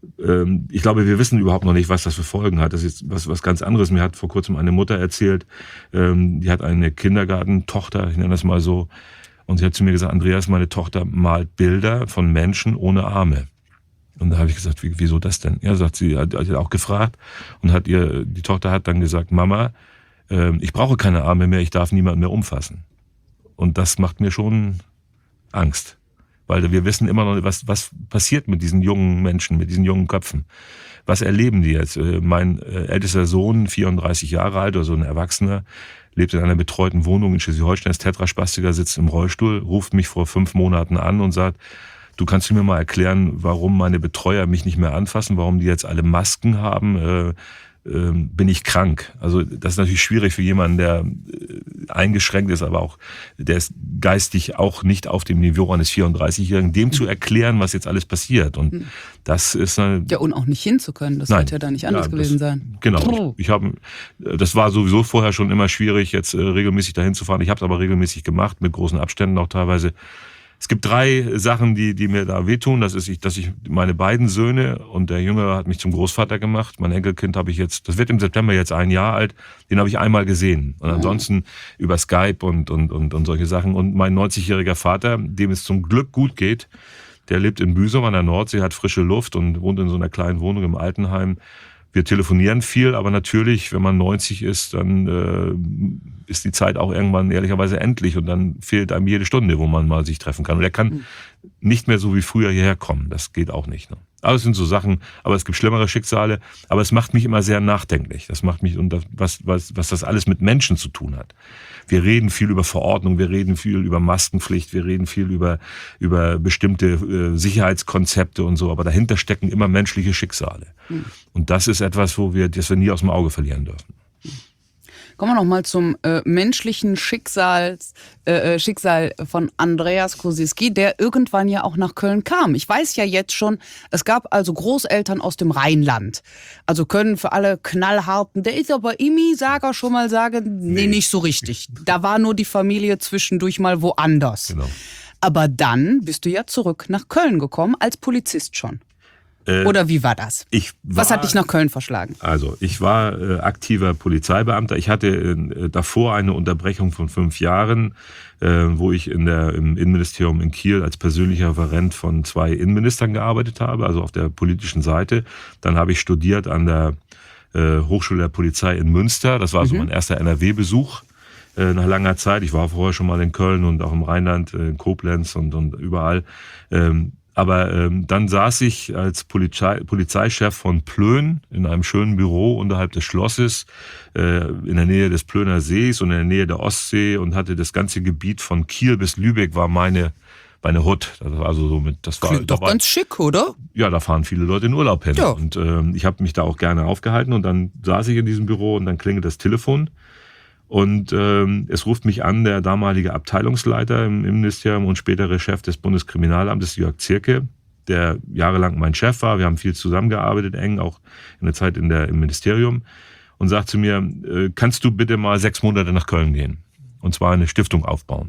ich glaube, wir wissen überhaupt noch nicht, was das für Folgen hat. Das ist was, was ganz anderes. Mir hat vor kurzem eine Mutter erzählt, die hat eine Kindergartentochter, ich nenne das mal so, und sie hat zu mir gesagt, Andreas, meine Tochter malt Bilder von Menschen ohne Arme. Und da habe ich gesagt, wieso das denn? Ja, sagt sie, hat, hat auch gefragt und hat ihr, die Tochter hat dann gesagt, Mama, ich brauche keine Arme mehr, ich darf niemanden mehr umfassen. Und das macht mir schon Angst. Weil wir wissen immer noch, was, was passiert mit diesen jungen Menschen, mit diesen jungen Köpfen. Was erleben die jetzt? Mein ältester Sohn, vierunddreißig Jahre alt, oder so ein Erwachsener, lebt in einer betreuten Wohnung in Schleswig-Holstein, ist Tetraspastiker, sitzt im Rollstuhl, ruft mich vor fünf Monaten an und sagt, du kannst mir mal erklären, warum meine Betreuer mich nicht mehr anfassen, warum die jetzt alle Masken haben, äh, äh, bin ich krank. Also das ist natürlich schwierig für jemanden, der äh, eingeschränkt ist, aber auch, der ist geistig auch nicht auf dem Niveau eines vierunddreißigjährigen, dem zu erklären, was jetzt alles passiert. Und das ist eine, ja, und auch nicht hinzukönnen, das nein, wird ja da nicht anders ja, gewesen das, sein. Genau. Ich, ich habe, das war sowieso vorher schon immer schwierig, jetzt äh, regelmäßig dahin zu fahren. Ich habe es aber regelmäßig gemacht, mit großen Abständen auch teilweise. Es gibt drei Sachen, die, die mir da wehtun. Das ist, dass ich meine beiden Söhne und der Jüngere hat mich zum Großvater gemacht. Mein Enkelkind habe ich jetzt, das wird im September jetzt ein Jahr alt, den habe ich einmal gesehen. Und ansonsten über Skype und, und, und, und solche Sachen. Und mein neunzigjähriger Vater, dem es zum Glück gut geht, der lebt in Büsum an der Nordsee, hat frische Luft und wohnt in so einer kleinen Wohnung im Altenheim. Wir telefonieren viel, aber natürlich, wenn man neunzig ist, dann äh, ist die Zeit auch irgendwann ehrlicherweise endlich und dann fehlt einem jede Stunde, wo man mal sich treffen kann. Und er kann mhm. nicht mehr so wie früher hierher kommen. Das geht auch nicht. Ne? Aber es sind so Sachen, aber es gibt schlimmere Schicksale. Aber es macht mich immer sehr nachdenklich. Das macht mich, und das, was, was, was das alles mit Menschen zu tun hat. Wir reden viel über Verordnung, wir reden viel über Maskenpflicht, wir reden viel über, über bestimmte äh, Sicherheitskonzepte und so. Aber dahinter stecken immer menschliche Schicksale. Mhm. Und das ist etwas, wo wir, das wir nie aus dem Auge verlieren dürfen. Kommen wir noch mal zum äh, menschlichen Schicksal, äh, Schicksal von Andreas Kosiski, der irgendwann ja auch nach Köln kam. Ich weiß ja jetzt schon, es gab also Großeltern aus dem Rheinland. Also können für alle knallharten, der ist aber Imi-Sager schon mal sagen, nee, nee, nicht so richtig. Da war nur die Familie zwischendurch mal woanders. Genau. Aber dann bist du ja zurück nach Köln gekommen, als Polizist schon. Oder wie war das? Ich war, Was hat dich nach Köln verschlagen? Also ich war äh, aktiver Polizeibeamter. Ich hatte äh, davor eine Unterbrechung von fünf Jahren, äh, wo ich in der, im Innenministerium in Kiel als persönlicher Referent von zwei Innenministern gearbeitet habe, also auf der politischen Seite. Dann habe ich studiert an der äh, Hochschule der Polizei in Münster. Das war mhm. so mein erster N R W-Besuch äh, nach langer Zeit. Ich war vorher schon mal in Köln und auch im Rheinland, äh, in Koblenz und, und überall. Ähm, Aber ähm, dann saß ich als Polizei, Polizeichef von Plön in einem schönen Büro unterhalb des Schlosses äh, in der Nähe des Plöner Sees und in der Nähe der Ostsee und hatte das ganze Gebiet von Kiel bis Lübeck war meine meine Hut. Das war also so mit, das war Klingt doch war, ganz schick, oder? Ja, da fahren viele Leute in Urlaub hin. Ja. Und ähm, ich habe mich da auch gerne aufgehalten und dann saß ich in diesem Büro und dann klingelt das Telefon. Und ähm, es ruft mich an der damalige Abteilungsleiter im, im Ministerium und spätere Chef des Bundeskriminalamtes, Jörg Zierke, der jahrelang mein Chef war. Wir haben viel zusammengearbeitet, eng, auch in der Zeit in der, im Ministerium. Und sagt zu mir, äh, kannst du bitte mal sechs Monate nach Köln gehen? Und zwar eine Stiftung aufbauen.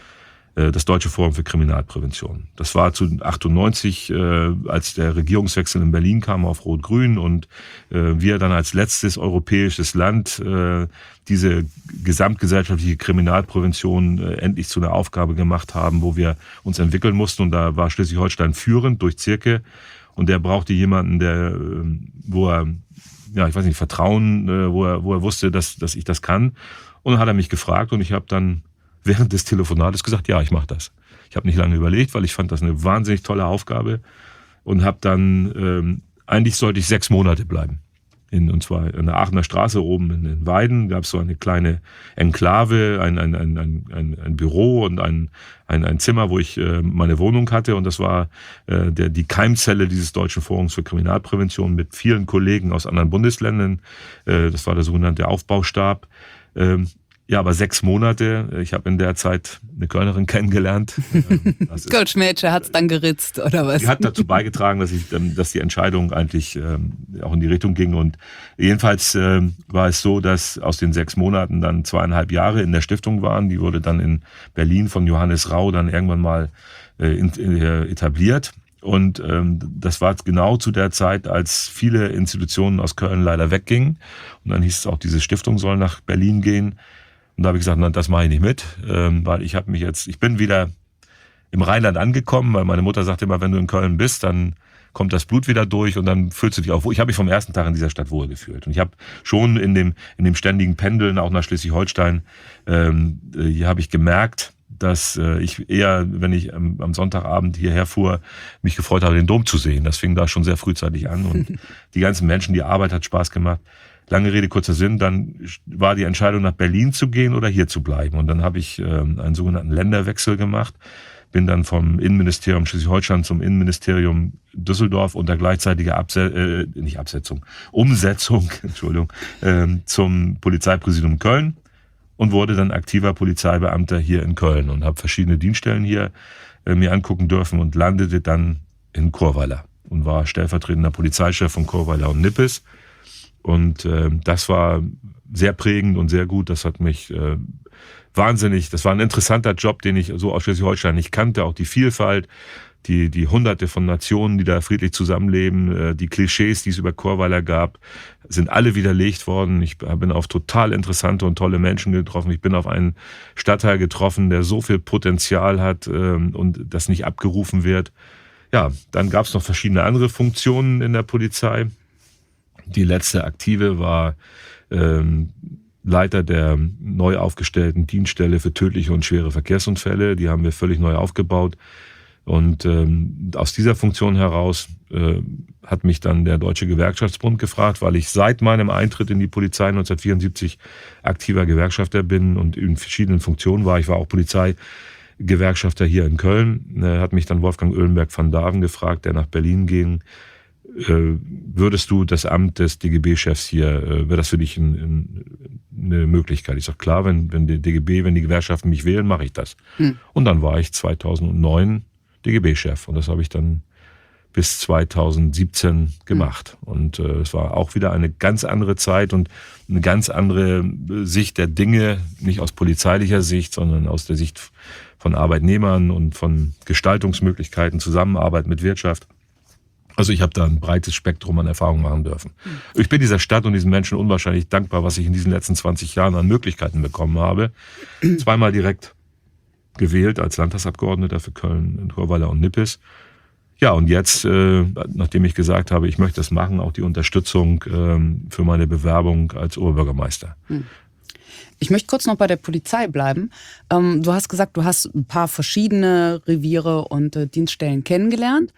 Äh, das Deutsche Forum für Kriminalprävention. Das war zu achtundneunzig, äh, als der Regierungswechsel in Berlin kam auf Rot-Grün und äh, wir dann als letztes europäisches Land äh, diese gesamtgesellschaftliche Kriminalprävention äh, endlich zu einer Aufgabe gemacht haben, wo wir uns entwickeln mussten. Und da war Schleswig-Holstein führend durch Zierke. Und der brauchte jemanden, der, äh, wo er, ja, ich weiß nicht, Vertrauen, äh, wo er, wo er wusste, dass, dass ich das kann. Und dann hat er mich gefragt und ich habe dann während des Telefonates gesagt, ja, ich mache das. Ich habe nicht lange überlegt, weil ich fand das eine wahnsinnig tolle Aufgabe und habe dann, ähm, eigentlich sollte ich sechs Monate bleiben. In, und zwar in der Aachener Straße oben in den Weiden gab es so eine kleine Enklave, ein, ein, ein, ein, ein Büro und ein, ein, ein Zimmer, wo ich äh, meine Wohnung hatte. Und das war äh, der, die Keimzelle dieses Deutschen Forums für Kriminalprävention mit vielen Kollegen aus anderen Bundesländern. Äh, das war der sogenannte Aufbaustab. Ähm, Ja, aber sechs Monate. Ich habe in der Zeit eine Kölnerin kennengelernt. Das Kölsch-Mädchen hat es dann geritzt, oder was? Die hat dazu beigetragen, dass, ich, dass die Entscheidung eigentlich ähm, auch in die Richtung ging. Und jedenfalls ähm, war es so, dass aus den sechs Monaten dann zweieinhalb Jahre in der Stiftung waren. Die wurde dann in Berlin von Johannes Rau dann irgendwann mal äh, in, äh, etabliert. Und ähm, das war genau zu der Zeit, als viele Institutionen aus Köln leider weggingen. Und dann hieß es auch, diese Stiftung soll nach Berlin gehen. Und da habe ich gesagt, nein, das mache ich nicht mit, ähm, weil ich habe mich jetzt, ich bin wieder im Rheinland angekommen, weil meine Mutter sagte immer, wenn du in Köln bist, dann kommt das Blut wieder durch und dann fühlst du dich auch wohl. Ich habe mich vom ersten Tag in dieser Stadt wohl gefühlt. Und ich habe schon in dem, in dem ständigen Pendeln, auch nach Schleswig-Holstein, ähm, hier habe ich gemerkt, dass äh, ich eher, wenn ich am, am Sonntagabend hierher fuhr, mich gefreut habe, den Dom zu sehen. Das fing da schon sehr frühzeitig an. Und die ganzen Menschen, die Arbeit hat Spaß gemacht. Lange Rede, kurzer Sinn, dann war die Entscheidung, nach Berlin zu gehen oder hier zu bleiben. Und dann habe ich ähm, einen sogenannten Länderwechsel gemacht, bin dann vom Innenministerium Schleswig-Holstein zum Innenministerium Düsseldorf unter gleichzeitiger Abse- äh, nicht Absetzung, Umsetzung, Entschuldigung, äh, zum Polizeipräsidium Köln und wurde dann aktiver Polizeibeamter hier in Köln und habe verschiedene Dienststellen hier äh, mir angucken dürfen und landete dann in Chorweiler und war stellvertretender Polizeichef von Chorweiler und Nippes. Und äh, das war sehr prägend und sehr gut. Das hat mich äh, wahnsinnig, das war ein interessanter Job, den ich so aus Schleswig-Holstein nicht kannte, auch die Vielfalt, die, die Hunderte von Nationen, die da friedlich zusammenleben, die Klischees, die es über Chorweiler gab, sind alle widerlegt worden. Ich bin auf total interessante und tolle Menschen getroffen. Ich bin auf einen Stadtteil getroffen, der so viel Potenzial hat und das nicht abgerufen wird. Ja, dann gab es noch verschiedene andere Funktionen in der Polizei. Die letzte aktive war ähm, Leiter der neu aufgestellten Dienststelle für tödliche und schwere Verkehrsunfälle. Die haben wir völlig neu aufgebaut. Und ähm, aus dieser Funktion heraus äh, hat mich dann der Deutsche Gewerkschaftsbund gefragt, weil ich seit meinem Eintritt in die Polizei neunzehnhundertvierundsiebzig aktiver Gewerkschafter bin und in verschiedenen Funktionen war. Ich war auch Polizeigewerkschafter hier in Köln. Äh, hat mich dann Wolfgang Oehlenberg van Daven gefragt, der nach Berlin ging. Äh, würdest du das Amt des D G B-Chefs hier, äh, wäre das für dich ein, ein, eine Möglichkeit? Ich sage, klar, wenn, wenn die D G B, wenn die Gewerkschaften mich wählen, mache ich das. Hm. Und dann war ich zweitausendneun D G B-Chef und das habe ich dann bis zweitausendsiebzehn gemacht. Hm. Und äh, es war auch wieder eine ganz andere Zeit und eine ganz andere Sicht der Dinge, nicht aus polizeilicher Sicht, sondern aus der Sicht von Arbeitnehmern und von Gestaltungsmöglichkeiten, Zusammenarbeit mit Wirtschaft. Also ich habe da ein breites Spektrum an Erfahrungen machen dürfen. Ich bin dieser Stadt und diesen Menschen unwahrscheinlich dankbar, was ich in diesen letzten zwanzig Jahren an Möglichkeiten bekommen habe. Zweimal direkt gewählt als Landtagsabgeordneter für Köln, Chorweiler und Nippes. Ja, und jetzt, äh, nachdem ich gesagt habe, ich möchte das machen, auch die Unterstützung ähm, für meine Bewerbung als Oberbürgermeister. Ich möchte kurz noch bei der Polizei bleiben. Ähm, du hast gesagt, du hast ein paar verschiedene Reviere und äh, Dienststellen kennengelernt.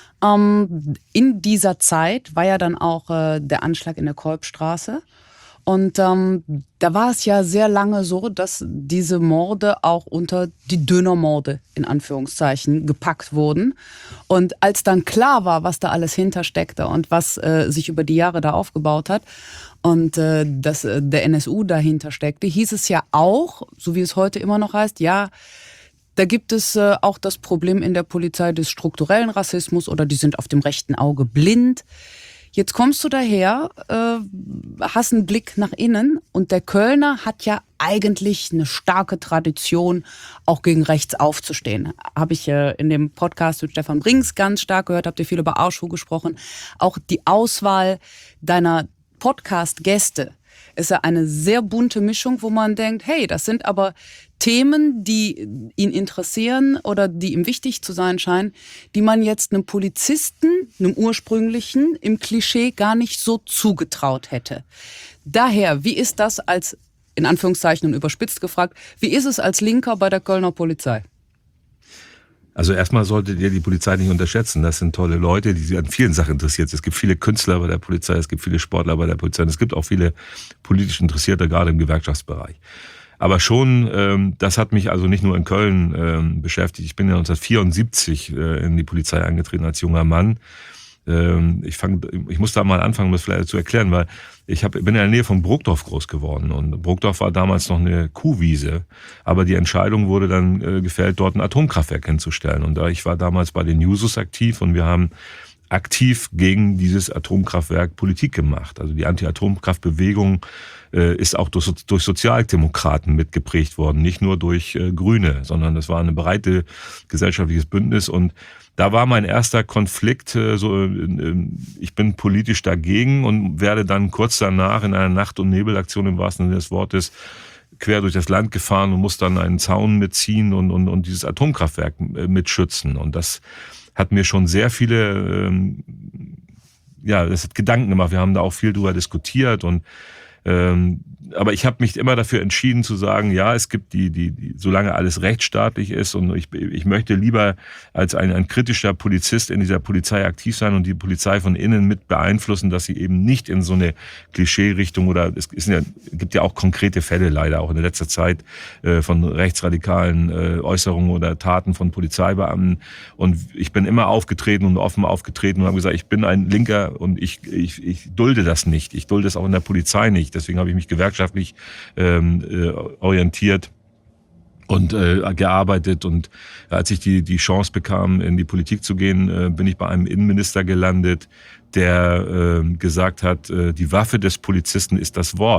Ähm, in dieser Zeit war ja dann auch äh, der Anschlag in der Kolbstraße. Und ähm, da war es ja sehr lange so, dass diese Morde auch unter die Dönermorde in Anführungszeichen gepackt wurden. Und als dann klar war, was da alles hintersteckte und was äh, sich über die Jahre da aufgebaut hat und äh, dass äh, der N S U dahinter steckte, hieß es ja auch, so wie es heute immer noch heißt, ja, da gibt es äh, auch das Problem in der Polizei des strukturellen Rassismus oder die sind auf dem rechten Auge blind. Jetzt kommst du daher, äh, hast einen Blick nach innen und der Kölner hat ja eigentlich eine starke Tradition, auch gegen rechts aufzustehen. Habe ich äh, in dem Podcast mit Stefan Brings ganz stark gehört, habt ihr viel über Ausschuh gesprochen. Auch die Auswahl deiner Podcast-Gäste ist ja eine sehr bunte Mischung, wo man denkt, hey, das sind aber Themen, die ihn interessieren oder die ihm wichtig zu sein scheinen, die man jetzt einem Polizisten, einem ursprünglichen, im Klischee gar nicht so zugetraut hätte. Daher, wie ist das als, in Anführungszeichen und überspitzt gefragt, wie ist es als Linker bei der Kölner Polizei? Also erstmal solltet ihr die Polizei nicht unterschätzen. Das sind tolle Leute, die sich an vielen Sachen interessiert. Es gibt viele Künstler bei der Polizei, es gibt viele Sportler bei der Polizei, es gibt auch viele politisch Interessierte, gerade im Gewerkschaftsbereich. Aber schon, ähm, das hat mich also nicht nur in Köln ähm, beschäftigt. Ich bin ja neunzehnhundertvierundsiebzig äh, in die Polizei eingetreten als junger Mann. Ähm, ich, fang, ich muss da mal anfangen, das vielleicht zu erklären, weil ich hab, bin in der Nähe von Burgdorf groß geworden. Und Burgdorf war damals noch eine Kuhwiese. Aber die Entscheidung wurde dann äh, gefällt, dort ein Atomkraftwerk hinzustellen. Und da ich war damals bei den Jusos aktiv und wir haben aktiv gegen dieses Atomkraftwerk Politik gemacht. Also die Anti-Atomkraftbewegung äh, ist auch durch, durch Sozialdemokraten mitgeprägt worden, nicht nur durch äh, Grüne, sondern das war ein breites gesellschaftliches Bündnis. Und da war mein erster Konflikt, äh, so, äh, ich bin politisch dagegen und werde dann kurz danach in einer Nacht- und Nebelaktion im wahrsten Sinne des Wortes quer durch das Land gefahren und muss dann einen Zaun mitziehen und, und, und dieses Atomkraftwerk äh, mitschützen. Und das hat mir schon sehr viele, ähm, ja, das hat Gedanken gemacht. Wir haben da auch viel drüber diskutiert und ähm, aber ich habe mich immer dafür entschieden zu sagen, ja, es gibt die, die, die solange alles rechtsstaatlich ist und ich, ich möchte lieber als ein, ein kritischer Polizist in dieser Polizei aktiv sein und die Polizei von innen mit beeinflussen, dass sie eben nicht in so eine Klischee-Richtung oder es ist ja, gibt ja auch konkrete Fälle leider auch in der letzten Zeit äh, von rechtsradikalen äh, Äußerungen oder Taten von Polizeibeamten und ich bin immer aufgetreten und offen aufgetreten und habe gesagt, ich bin ein Linker und ich, ich, ich dulde das nicht. Ich dulde es auch in der Polizei nicht. Deswegen habe ich mich gewerkschaftlich ähm, äh, orientiert und äh, gearbeitet. Und als ich die, die Chance bekam, in die Politik zu gehen, äh, bin ich bei einem Innenminister gelandet, der äh, gesagt hat, äh, die Waffe des Polizisten ist das Wort.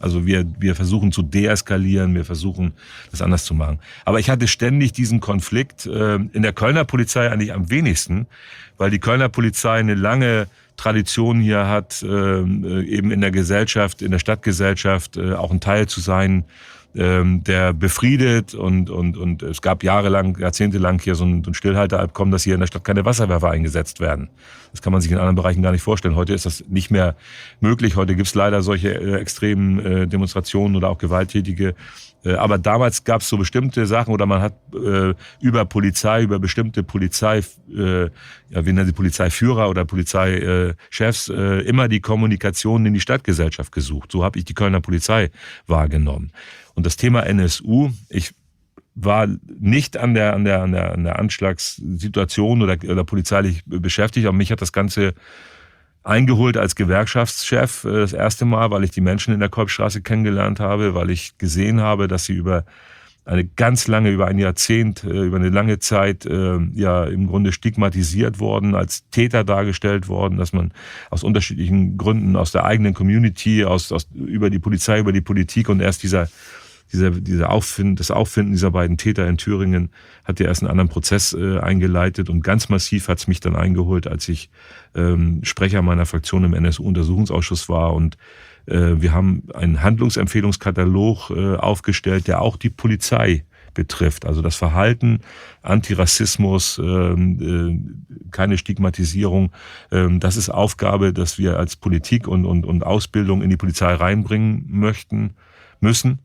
Also wir, wir versuchen zu deeskalieren, wir versuchen das anders zu machen. Aber ich hatte ständig diesen Konflikt, äh, in der Kölner Polizei eigentlich am wenigsten, weil die Kölner Polizei eine lange Tradition hier hat, äh, eben in der Gesellschaft, in der Stadtgesellschaft äh, auch ein Teil zu sein, ähm, der befriedet und und und es gab jahrelang, jahrzehntelang hier so ein, so ein Stillhalteabkommen, dass hier in der Stadt keine Wasserwerfer eingesetzt werden. Das kann man sich in anderen Bereichen gar nicht vorstellen. Heute ist das nicht mehr möglich. Heute gibt es leider solche äh, extremen äh, Demonstrationen oder auch gewalttätige. Äh, aber damals gab es so bestimmte Sachen oder man hat äh, über Polizei, über bestimmte Polizei, äh, ja, wie nennen sie Polizeiführer oder Polizeichefs, äh, immer die Kommunikation in die Stadtgesellschaft gesucht. So habe ich die Kölner Polizei wahrgenommen. Und das Thema N S U, ich war nicht an der, an der, an der, an der Anschlagssituation oder, oder polizeilich beschäftigt, aber mich hat das Ganze eingeholt als Gewerkschaftschef das erste Mal, weil ich die Menschen in der Kolbstraße kennengelernt habe, weil ich gesehen habe, dass sie über eine ganz lange, über ein Jahrzehnt, über eine lange Zeit ja im Grunde stigmatisiert worden, als Täter dargestellt worden, dass man aus unterschiedlichen Gründen, aus der eigenen Community, aus, aus über die Polizei, über die Politik und erst dieser Dieser, dieser Auffinden, das Auffinden dieser beiden Täter in Thüringen hat ja erst einen anderen Prozess äh, eingeleitet und ganz massiv hat es mich dann eingeholt, als ich ähm, Sprecher meiner Fraktion im N S U-Untersuchungsausschuss war und äh, wir haben einen Handlungsempfehlungskatalog äh, aufgestellt, der auch die Polizei betrifft. Also das Verhalten, Antirassismus, ähm, äh, keine Stigmatisierung, ähm, das ist Aufgabe, dass wir als Politik und, und, und Ausbildung in die Polizei reinbringen möchten, müssen.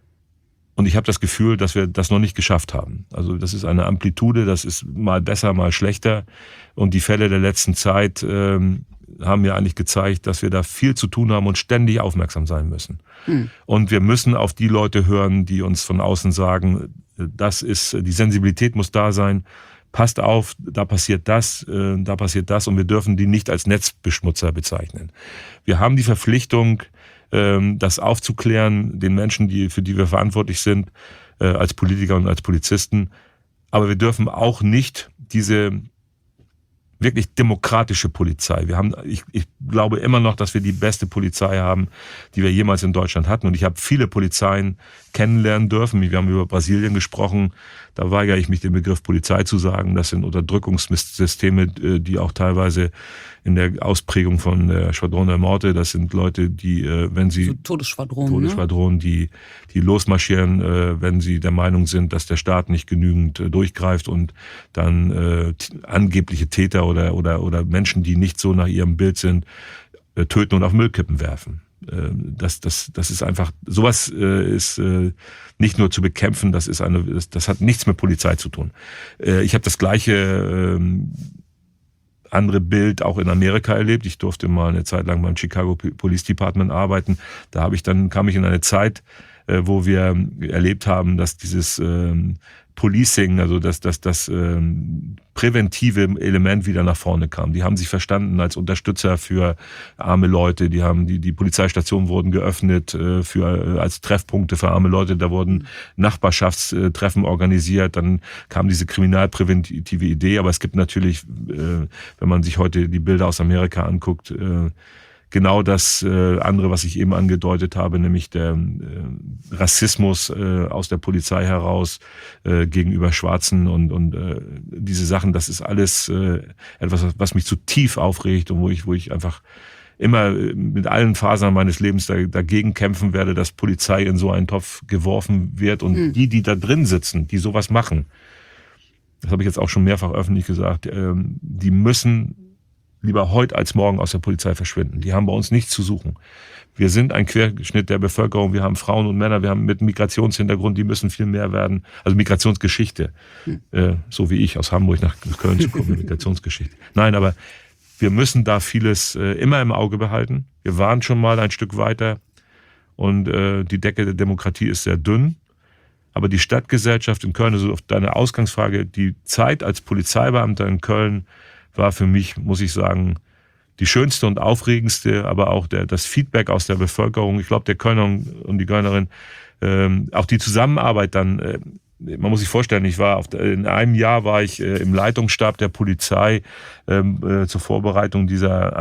Und ich habe das Gefühl, dass wir das noch nicht geschafft haben. Also das ist eine Amplitude, das ist mal besser, mal schlechter. Und die Fälle der letzten Zeit ähm, haben mir eigentlich gezeigt, dass wir da viel zu tun haben und ständig aufmerksam sein müssen. Hm. Und wir müssen auf die Leute hören, die uns von außen sagen, das ist, die Sensibilität muss da sein. Passt auf, da passiert das, äh, da passiert das. Und wir dürfen die nicht als Netzbeschmutzer bezeichnen. Wir haben die Verpflichtung, das aufzuklären, den Menschen, die, für die wir verantwortlich sind, äh, als Politiker und als Polizisten. Aber wir dürfen auch nicht diese wirklich demokratische Polizei. Wir haben, ich, ich glaube immer noch, dass wir die beste Polizei haben, die wir jemals in Deutschland hatten. Und ich habe viele Polizeien kennenlernen dürfen. Wir haben über Brasilien gesprochen. Da weigere ich mich, den Begriff Polizei zu sagen. Das sind Unterdrückungssysteme, die auch teilweise in der Ausprägung von der Schwadron der Morte, das sind Leute, die, wenn sie... So Todesschwadronen, Todesschwadronen, ne? die, die losmarschieren, wenn sie der Meinung sind, dass der Staat nicht genügend durchgreift und dann äh, angebliche Täter oder, oder, oder Menschen, die nicht so nach ihrem Bild sind, äh, töten und auf Müllkippen werfen. Das, das, das ist einfach, sowas äh, ist äh, nicht nur zu bekämpfen, das ist eine, das, das hat nichts mit Polizei zu tun. Äh, ich habe das gleiche äh, andere Bild auch in Amerika erlebt. Ich durfte mal eine Zeit lang beim Chicago Police Department arbeiten. Da habe ich dann kam ich in eine Zeit, äh, wo wir erlebt haben, dass dieses ähm, Policing, also dass das, das ähm, präventive Element wieder nach vorne kam. Die haben sich verstanden als Unterstützer für arme Leute. Die haben die die Polizeistationen wurden geöffnet äh, für äh, als Treffpunkte für arme Leute. Da wurden Nachbarschaftstreffen organisiert. Dann kam diese kriminalpräventive Idee. Aber es gibt natürlich, äh, wenn man sich heute die Bilder aus Amerika anguckt, äh, genau das äh, andere, was ich eben angedeutet habe, nämlich der äh, Rassismus äh, aus der Polizei heraus äh, gegenüber Schwarzen und und äh, diese Sachen, das ist alles äh, etwas, was mich zutiefst aufregt und wo ich wo ich einfach immer mit allen Fasern meines Lebens da, dagegen kämpfen werde, dass Polizei in so einen Topf geworfen wird und mhm. die, die da drin sitzen, die sowas machen, das habe ich jetzt auch schon mehrfach öffentlich gesagt, äh, die müssen lieber heute als morgen aus der Polizei verschwinden. Die haben bei uns nichts zu suchen. Wir sind ein Querschnitt der Bevölkerung. Wir haben Frauen und Männer. Wir haben mit Migrationshintergrund, die müssen viel mehr werden. Also Migrationsgeschichte. Hm. Äh, so wie ich aus Hamburg nach Köln zu kommen, Migrationsgeschichte. Nein, aber wir müssen da vieles äh, immer im Auge behalten. Wir waren schon mal ein Stück weiter und äh, die Decke der Demokratie ist sehr dünn. Aber die Stadtgesellschaft in Köln, also auf deine Ausgangsfrage, die Zeit als Polizeibeamter in Köln war für mich, muss ich sagen, die schönste und aufregendste, aber auch der, das Feedback aus der Bevölkerung. Ich glaube, der Kölner und die Kölnerin, ähm, auch die Zusammenarbeit dann äh, man muss sich vorstellen, ich war auf der, in einem Jahr war ich äh, im Leitungsstab der Polizei ähm, äh, zur Vorbereitung dieser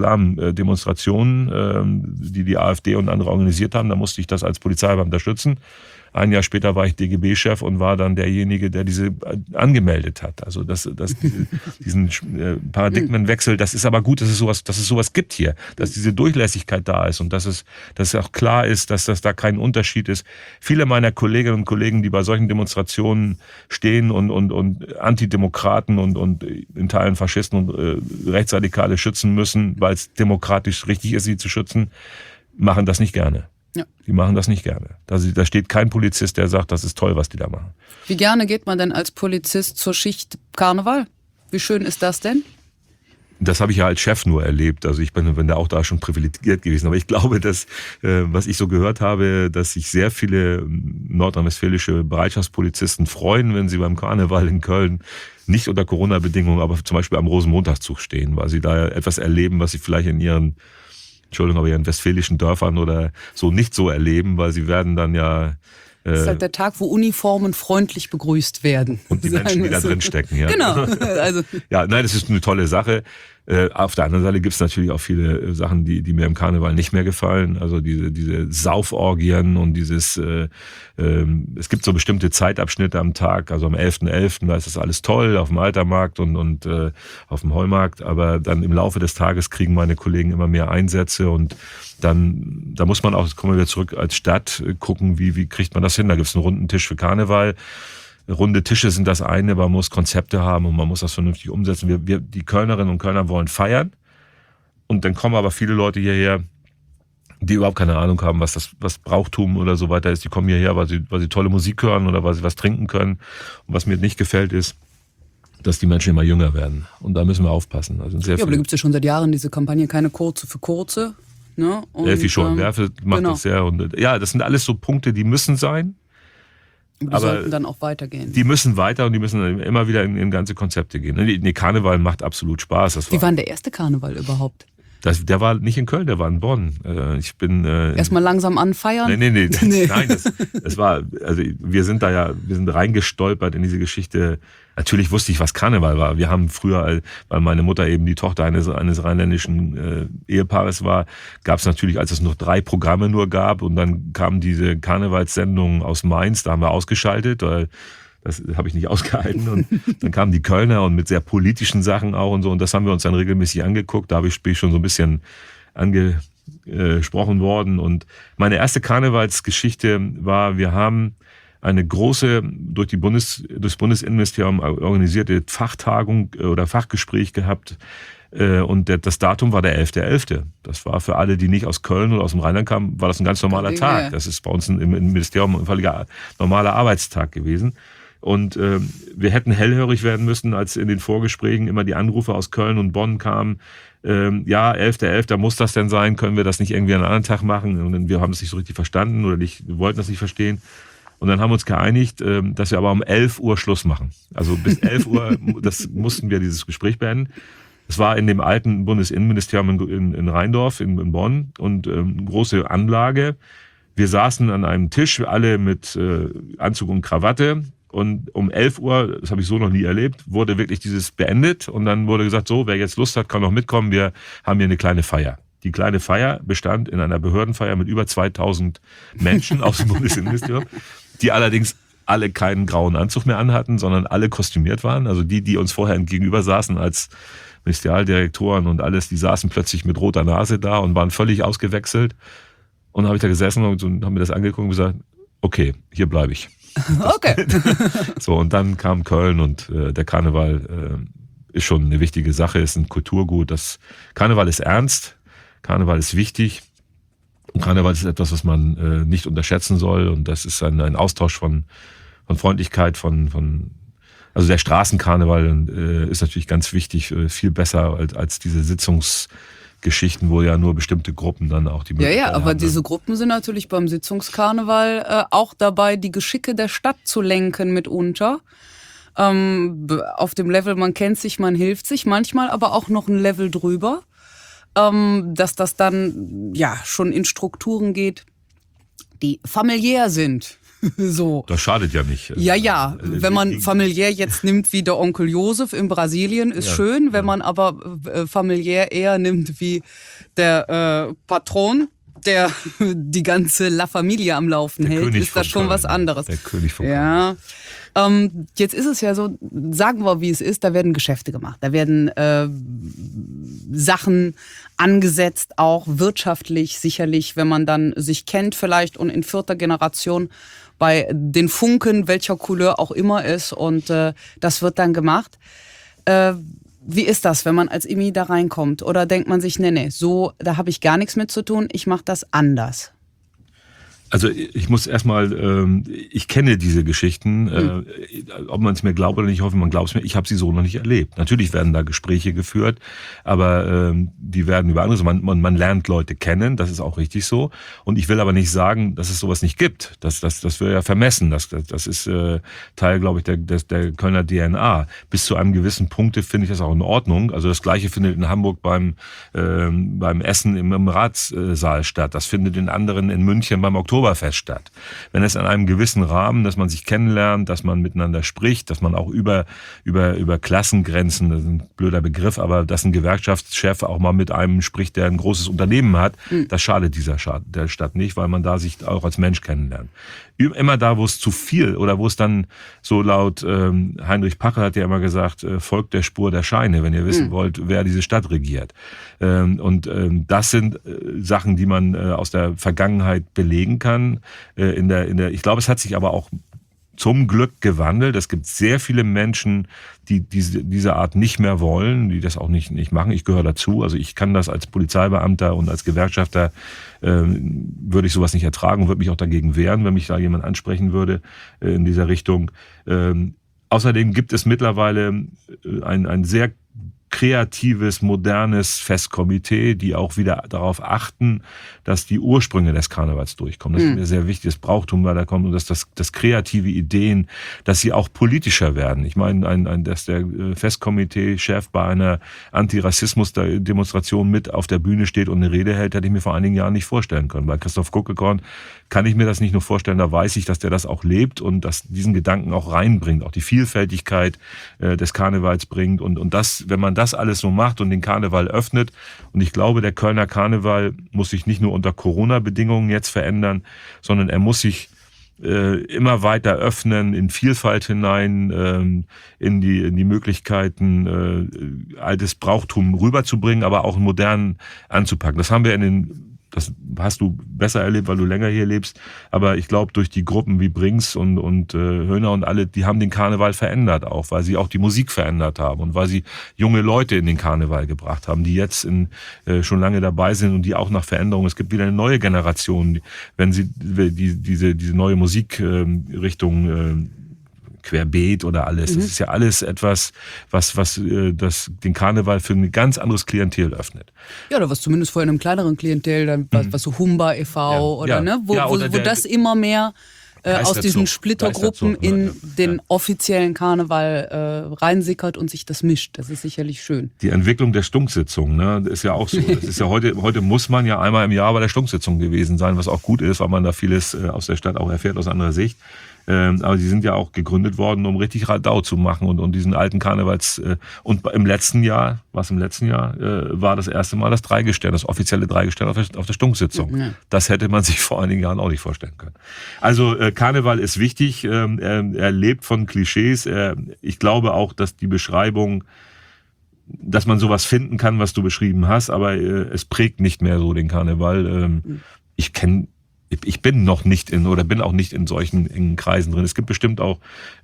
Anti-Islam-Demonstrationen, ähm, die die AfD und andere organisiert haben. Da musste ich das als Polizeibeamter unterstützen. Ein Jahr später war ich D G B-Chef und war dann derjenige, der diese angemeldet hat. Also das, das, diese, diesen Paradigmenwechsel, das ist aber gut, dass es sowas, dass es sowas gibt hier, dass diese Durchlässigkeit da ist und dass es, dass es auch klar ist, dass das da kein Unterschied ist. Viele meiner Kolleginnen und Kollegen, die bei solchen Demonstrationen stehen und, und, und Antidemokraten und, und in Teilen Faschisten und äh, Rechtsradikale schützen müssen, weil es demokratisch richtig ist, sie zu schützen, machen das nicht gerne. Ja. Die machen das nicht gerne. Da, da steht kein Polizist, der sagt, das ist toll, was die da machen. Wie gerne geht man denn als Polizist zur Schicht Karneval? Wie schön ist das denn? Das habe ich ja als Chef nur erlebt. Also ich bin, bin da auch da schon privilegiert gewesen. Aber ich glaube, dass, äh, was ich so gehört habe, dass sich sehr viele nordrhein-westfälische Bereitschaftspolizisten freuen, wenn sie beim Karneval in Köln nicht unter Corona-Bedingungen, aber zum Beispiel am Rosenmontagszug stehen, weil sie da etwas erleben, was sie vielleicht in ihren Entschuldigung, aber ja in westfälischen Dörfern oder so nicht so erleben, weil sie werden dann ja... Äh, das ist halt der Tag, wo Uniformen freundlich begrüßt werden. Und die Menschen, die da drin stecken. Ja. Genau. Also. Ja, nein, das ist eine tolle Sache. Äh, auf der anderen Seite gibt es natürlich auch viele Sachen, die, die mir im Karneval nicht mehr gefallen. Also diese, diese Sauforgien und dieses, äh, äh, es gibt so bestimmte Zeitabschnitte am Tag, also am elften elften da ist das alles toll, auf dem Altermarkt und, und äh, auf dem Heumarkt. Aber dann im Laufe des Tages kriegen meine Kollegen immer mehr Einsätze und dann, da muss man auch, jetzt kommen wir wieder zurück als Stadt, gucken, wie, wie kriegt man das hin. Da gibt es einen runden Tisch für Karneval. Runde Tische sind das eine, aber man muss Konzepte haben und man muss das vernünftig umsetzen. Wir, wir, die Kölnerinnen und Kölner wollen feiern und dann kommen aber viele Leute hierher, die überhaupt keine Ahnung haben, was das was Brauchtum oder so weiter ist. Die kommen hierher, weil sie, weil sie tolle Musik hören oder weil sie was trinken können. Und was mir nicht gefällt ist, dass die Menschen immer jünger werden. Und da müssen wir aufpassen. Also sehr ja, aber da gibt es ja schon seit Jahren diese Kampagne „Keine Kurze für Kurze". Ne? Und, Elfi schon, ähm, Werfe macht genau. das sehr. Und, ja, das sind alles so Punkte, die müssen sein. Die aber sollten dann auch weitergehen. Die müssen weiter und die müssen immer wieder in, in ganze Konzepte gehen. Nee, Karneval macht absolut Spaß. Das Wie war, war denn der erste Karneval überhaupt? Das, der war nicht in Köln, der war in Bonn. Ich bin äh, erstmal langsam anfeiern. Nee, nee, nee. nee. Nein, das, das war, also wir sind da ja, wir sind reingestolpert in diese Geschichte. Natürlich wusste ich, was Karneval war. Wir haben früher, weil meine Mutter eben die Tochter eines, eines rheinländischen äh, Ehepaares war, gab es natürlich, als es noch drei Programme nur gab und dann kamen diese Karnevalssendungen aus Mainz, da haben wir ausgeschaltet, weil das habe ich nicht ausgehalten. Und dann kamen die Kölner und mit sehr politischen Sachen auch und so. Und das haben wir uns dann regelmäßig angeguckt. Da habe ich, bin ich schon so ein bisschen angesprochen worden. Und meine erste Karnevalsgeschichte war, wir haben eine große, durch die Bundes, durchs Bundesinnenministerium organisierte Fachtagung oder Fachgespräch gehabt. Und das Datum war der elfter elfter Das war für alle, die nicht aus Köln oder aus dem Rheinland kamen, war das ein ganz normaler Tag. Das ist bei uns im Ministerium ein völliger normaler Arbeitstag gewesen. Und äh, wir hätten hellhörig werden müssen, als in den Vorgesprächen immer die Anrufe aus Köln und Bonn kamen. Ähm, ja, elfter elfter muss das denn sein? Können wir das nicht irgendwie an einem anderen Tag machen? Und wir haben es nicht so richtig verstanden oder nicht, wir wollten das nicht verstehen. Und dann haben wir uns geeinigt, äh, dass wir aber um elf Uhr Schluss machen. Also bis elf Uhr, das mussten wir dieses Gespräch beenden. Es war in dem alten Bundesinnenministerium in, in, in Rheindorf, in, in Bonn, und ähm, große Anlage. Wir saßen an einem Tisch, alle mit äh, Anzug und Krawatte. Und um elf Uhr, das habe ich so noch nie erlebt, wurde wirklich dieses beendet. Und dann wurde gesagt, so, wer jetzt Lust hat, kann noch mitkommen. Wir haben hier eine kleine Feier. Die kleine Feier bestand in einer Behördenfeier mit über zweitausend Menschen aus dem Bundesinnenministerium, die allerdings alle keinen grauen Anzug mehr anhatten, sondern alle kostümiert waren. Also die, die uns vorher gegenüber saßen als Ministerialdirektoren und alles, die saßen plötzlich mit roter Nase da und waren völlig ausgewechselt. Und dann habe ich da gesessen und haben mir das angeguckt und gesagt, okay, hier bleibe ich. Okay. So, und dann kam Köln und äh, der Karneval äh, ist schon eine wichtige Sache, ist ein Kulturgut. Das Karneval ist ernst, Karneval ist wichtig. Und Karneval ist etwas, was man äh, nicht unterschätzen soll. Und das ist ein, ein Austausch von, von Freundlichkeit, von, von also der Straßenkarneval äh, ist natürlich ganz wichtig, äh, viel besser als, als diese Sitzungsgeschichten, wo ja nur bestimmte Gruppen dann auch die Möglichkeit haben. Ja, ja, aber haben. diese Gruppen sind natürlich beim Sitzungskarneval äh, auch dabei, die Geschicke der Stadt zu lenken mitunter. Ähm, auf dem Level, man kennt sich, man hilft sich, manchmal aber auch noch ein Level drüber, ähm, dass das dann ja schon in Strukturen geht, die familiär sind. So. Das schadet ja nicht. Ja, ja. Wenn man familiär jetzt nimmt wie der Onkel Josef in Brasilien, ist ja schön. Wenn man aber äh, familiär eher nimmt wie der äh, Patron, der die ganze La Familia am Laufen der hält, König ist das schon Köln, was anderes. Der König von Köln. Ja. Ähm, jetzt ist es ja so, sagen wir, wie es ist, da werden Geschäfte gemacht, da werden äh, Sachen angesetzt, auch wirtschaftlich sicherlich, wenn man dann sich kennt vielleicht und in vierter Generation bei den Funken, welcher Couleur auch immer ist und äh, das wird dann gemacht. Äh, Wie ist das, wenn man als Immi da reinkommt? Oder denkt man sich, nee, nee, so, da habe ich gar nichts mit zu tun, ich mache das anders? Also ich muss erstmal, ähm, ich kenne diese Geschichten, mhm. äh, ob man es mir glaubt oder nicht, ich hoffe, man glaubt es mir, ich habe sie so noch nicht erlebt. Natürlich werden da Gespräche geführt, aber ähm, die werden über anderes, man, man, man lernt Leute kennen, das ist auch richtig so. Und ich will aber nicht sagen, dass es sowas nicht gibt. Das, das, das wäre ja vermessen, das, das, das ist äh, Teil, glaube ich, der, der, der Kölner D N A. Bis zu einem gewissen Punkt finde ich das auch in Ordnung. Also das Gleiche findet in Hamburg beim, ähm, beim Essen im, im Ratssaal statt. Das findet in anderen in München beim Oktober Oktoberfest statt. Wenn es in einem gewissen Rahmen, dass man sich kennenlernt, dass man miteinander spricht, dass man auch über, über, über Klassengrenzen, das ist ein blöder Begriff, aber dass ein Gewerkschaftschef auch mal mit einem spricht, der ein großes Unternehmen hat, mhm. das schadet dieser der Stadt nicht, weil man da sich auch als Mensch kennenlernt. Immer da, wo es zu viel oder wo es dann so laut ähm, Heinrich Packel hat ja immer gesagt, äh, folgt der Spur der Scheine, wenn ihr wissen mhm. wollt, wer diese Stadt regiert. Ähm, und ähm, das sind äh, Sachen, die man äh, aus der Vergangenheit belegen kann. Äh, in der, in der, ich glaube, es hat sich aber auch zum Glück gewandelt. Es gibt sehr viele Menschen, die diese, diese Art nicht mehr wollen, die das auch nicht, nicht machen. Ich gehöre dazu. Also ich kann das als Polizeibeamter und als Gewerkschafter, äh, würde ich sowas nicht ertragen und würde mich auch dagegen wehren, wenn mich da jemand ansprechen würde äh, in dieser Richtung. Ähm, außerdem gibt es mittlerweile ein, ein sehr kreatives, modernes Festkomitee, die auch wieder darauf achten, dass die Ursprünge des Karnevals durchkommen. Das ist mir sehr wichtig, das Brauchtum weiterkommt und dass das, das kreative Ideen, dass sie auch politischer werden. Ich meine, ein, ein, dass der Festkomitee-Chef bei einer Antirassismus-Demonstration mit auf der Bühne steht und eine Rede hält, hätte ich mir vor einigen Jahren nicht vorstellen können. Bei Christoph Kuckekorn kann ich mir das nicht nur vorstellen, da weiß ich, dass der das auch lebt und dass diesen Gedanken auch reinbringt, auch die Vielfältigkeit äh, des Karnevals bringt und, und das, wenn man das alles so macht und den Karneval öffnet. Und ich glaube, der Kölner Karneval muss sich nicht nur unter Corona-Bedingungen jetzt verändern, sondern er muss sich äh, immer weiter öffnen, in Vielfalt hinein, ähm, in die in die Möglichkeiten, äh, altes Brauchtum rüberzubringen, aber auch modern anzupacken. Das haben wir in den Das hast du besser erlebt, weil du länger hier lebst. Aber ich glaube, durch die Gruppen wie Brings und, und äh, Höhner und alle, die haben den Karneval verändert auch, weil sie auch die Musik verändert haben und weil sie junge Leute in den Karneval gebracht haben, die jetzt in, äh, schon lange dabei sind und die auch nach Veränderungen. Es gibt wieder eine neue Generation, wenn sie die, diese, diese neue Musikrichtung äh, Querbeet oder alles. Mhm. Das ist ja alles etwas, was, was äh, das, den Karneval für ein ganz anderes Klientel öffnet. Ja, oder was zumindest vorher in einem kleineren Klientel, dann was, mhm. was so Humba e V ja. oder ja. ne, wo, ja, oder wo, wo der, das immer mehr äh, aus diesen Splittergruppen in ja. den ja. offiziellen Karneval äh, reinsickert und sich das mischt. Das ist sicherlich schön. Die Entwicklung der Stunksitzung, ne, ist ja auch so. Das ist ja heute, heute muss man ja einmal im Jahr bei der Stunksitzung gewesen sein, was auch gut ist, weil man da vieles äh, aus der Stadt auch erfährt aus anderer Sicht. Ähm, aber die sind ja auch gegründet worden, um richtig Radau zu machen und, und diesen alten Karnevals. Äh, und im letzten Jahr, was im letzten Jahr, äh, war das erste Mal das Dreigestirn, das offizielle Dreigestirn auf der, auf der Stunksitzung. Ja. Das hätte man sich vor einigen Jahren auch nicht vorstellen können. Also äh, Karneval ist wichtig, ähm, er, er lebt von Klischees. Er, ich glaube auch, dass die Beschreibung, dass man sowas finden kann, was du beschrieben hast, aber äh, es prägt nicht mehr so den Karneval. Ähm, mhm. Ich kenne Ich bin noch nicht in oder bin auch nicht in solchen engen Kreisen drin. Es gibt bestimmt auch,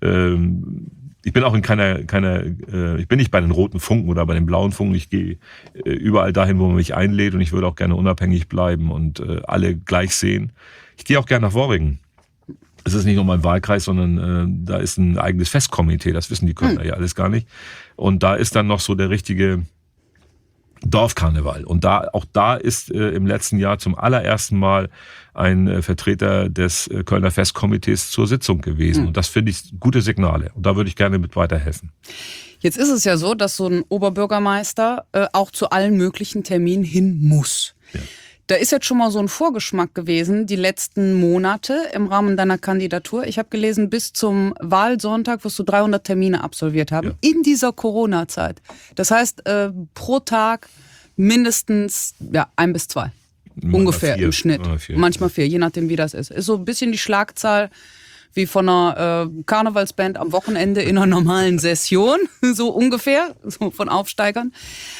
ähm, ich bin auch in keiner, keiner, äh, ich bin nicht bei den roten Funken oder bei den blauen Funken. Ich gehe äh, überall dahin, wo man mich einlädt und ich würde auch gerne unabhängig bleiben und äh, alle gleich sehen. Ich gehe auch gerne nach Worringen. Es ist nicht nur mein Wahlkreis, sondern äh, da ist ein eigenes Festkomitee. Das wissen die Kölner hm. ja alles gar nicht. Und da ist dann noch so der richtige Dorfkarneval. Und da, auch da ist äh, im letzten Jahr zum allerersten Mal ein äh, Vertreter des äh, Kölner Festkomitees zur Sitzung gewesen. Mhm. Und das finde ich gute Signale. Und da würde ich gerne mit weiterhelfen. Jetzt ist es ja so, dass so ein Oberbürgermeister äh, auch zu allen möglichen Terminen hin muss. Ja. Da ist jetzt schon mal so ein Vorgeschmack gewesen, die letzten Monate im Rahmen deiner Kandidatur. Ich habe gelesen, bis zum Wahlsonntag wirst du dreihundert Termine absolviert haben, ja. in dieser Corona-Zeit. Das heißt, äh, pro Tag mindestens ja, ein bis zwei. Manchmal ungefähr vier. Im Schnitt. Manchmal vier. Manchmal vier, je nachdem, wie das ist. Ist so ein bisschen die Schlagzahl wie von einer äh, Karnevalsband am Wochenende in einer normalen Session, so ungefähr, so von Aufsteigern.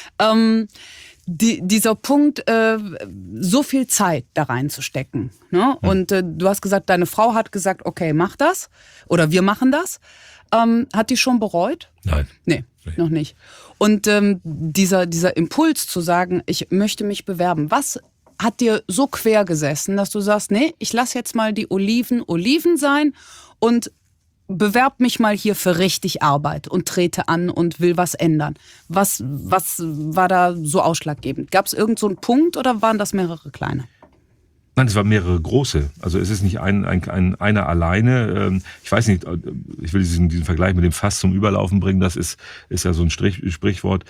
Ähm, Die, dieser Punkt, äh, so viel Zeit da reinzustecken. Ne? Hm. Und äh, du hast gesagt, deine Frau hat gesagt, okay, mach das. Oder wir machen das. Ähm, hat die schon bereut? Nein. Nee, nee. Noch nicht. Und ähm, dieser, dieser Impuls zu sagen, ich möchte mich bewerben, was hat dir so quer gesessen, dass du sagst, nee, ich lasse jetzt mal die Oliven Oliven sein und bewerb mich mal hier für richtig Arbeit und trete an und will was ändern. Was, was war da so ausschlaggebend? Gab es irgend so einen Punkt oder waren das mehrere kleine? Nein, es waren mehrere große. Also es ist nicht ein, ein, ein einer alleine. Ich weiß nicht, ich will diesen, diesen Vergleich mit dem Fass zum Überlaufen bringen, das ist, ist ja so ein Strich, Sprichwort.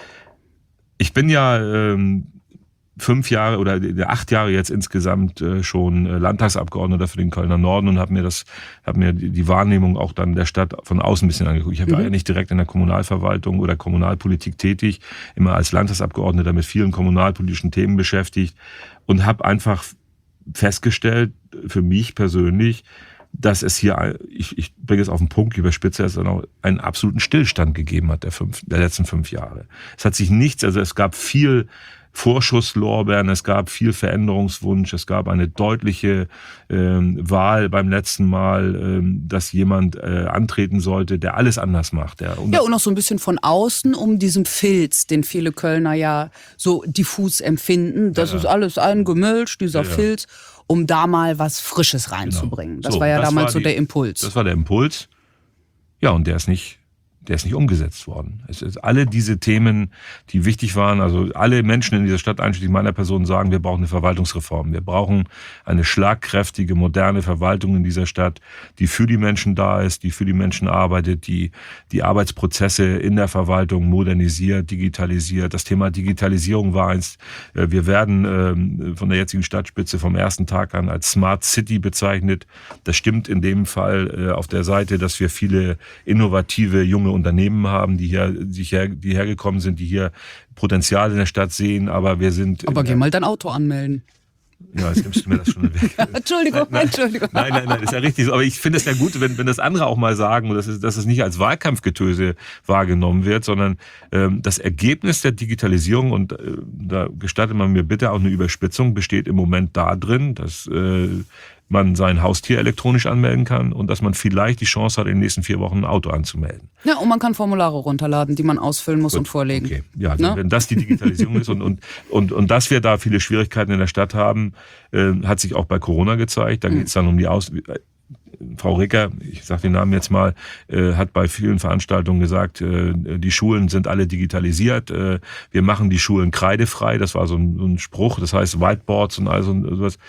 Ich bin ja ähm, fünf Jahre oder acht Jahre jetzt insgesamt äh, schon äh, Landtagsabgeordneter für den Kölner Norden und habe mir das, habe mir die, die Wahrnehmung auch dann der Stadt von außen ein bisschen angeguckt. Ich war mhm. ja nicht direkt in der Kommunalverwaltung oder Kommunalpolitik tätig, immer als Landtagsabgeordneter mit vielen kommunalpolitischen Themen beschäftigt und habe einfach festgestellt, für mich persönlich, dass es hier, ich, ich bringe es auf den Punkt, überspitze es dann auch, einen absoluten Stillstand gegeben hat der, fünf, der letzten fünf Jahre. Es hat sich nichts, also es gab viel Vorschusslorbeeren, es gab viel Veränderungswunsch, es gab eine deutliche ähm, Wahl beim letzten Mal, ähm, dass jemand äh, antreten sollte, der alles anders macht. Der, um ja, und auch so ein bisschen von außen, um diesen Filz, den viele Kölner ja so diffus empfinden. Das ja, ist alles ein Gemölsch, dieser ja, Filz, um da mal was Frisches reinzubringen. Genau. Das so, war ja das damals war die, so der Impuls. Das war der Impuls. Ja, und der ist nicht... Der ist nicht umgesetzt worden. Es ist alle diese Themen, die wichtig waren, also alle Menschen in dieser Stadt, einschließlich meiner Person, sagen, wir brauchen eine Verwaltungsreform. Wir brauchen eine schlagkräftige, moderne Verwaltung in dieser Stadt, die für die Menschen da ist, die für die Menschen arbeitet, die die Arbeitsprozesse in der Verwaltung modernisiert, digitalisiert. Das Thema Digitalisierung war eins. Wir werden von der jetzigen Stadtspitze vom ersten Tag an als Smart City bezeichnet. Das stimmt in dem Fall auf der Seite, dass wir viele innovative, junge Unternehmen haben, die hier, die, her, die hergekommen sind, die hier Potenzial in der Stadt sehen, aber wir sind... Aber geh mal dein Auto anmelden. Ja, jetzt nimmst du mir das schon weg. Entschuldigung, nein, Entschuldigung. Nein, nein, nein, ist ja richtig so. Aber ich finde es ja gut, wenn, wenn das andere auch mal sagen, dass es, dass es nicht als Wahlkampfgetöse wahrgenommen wird, sondern ähm, das Ergebnis der Digitalisierung, und äh, da gestattet man mir bitte auch eine Überspitzung, besteht im Moment da drin, dass äh, man sein Haustier elektronisch anmelden kann und dass man vielleicht die Chance hat, in den nächsten vier Wochen ein Auto anzumelden. Ja, und man kann Formulare runterladen, die man ausfüllen muss Gut, und vorlegen. Okay, ja, also wenn das die Digitalisierung ist und, und, und, und dass wir da viele Schwierigkeiten in der Stadt haben, äh, hat sich auch bei Corona gezeigt. Da mhm. geht es dann um die Aus... Frau Ricker, ich sage den Namen jetzt mal, äh, hat bei vielen Veranstaltungen gesagt, äh, die Schulen sind alle digitalisiert, äh, wir machen die Schulen kreidefrei. Das war so ein, so ein Spruch, das heißt Whiteboards und all so sowas.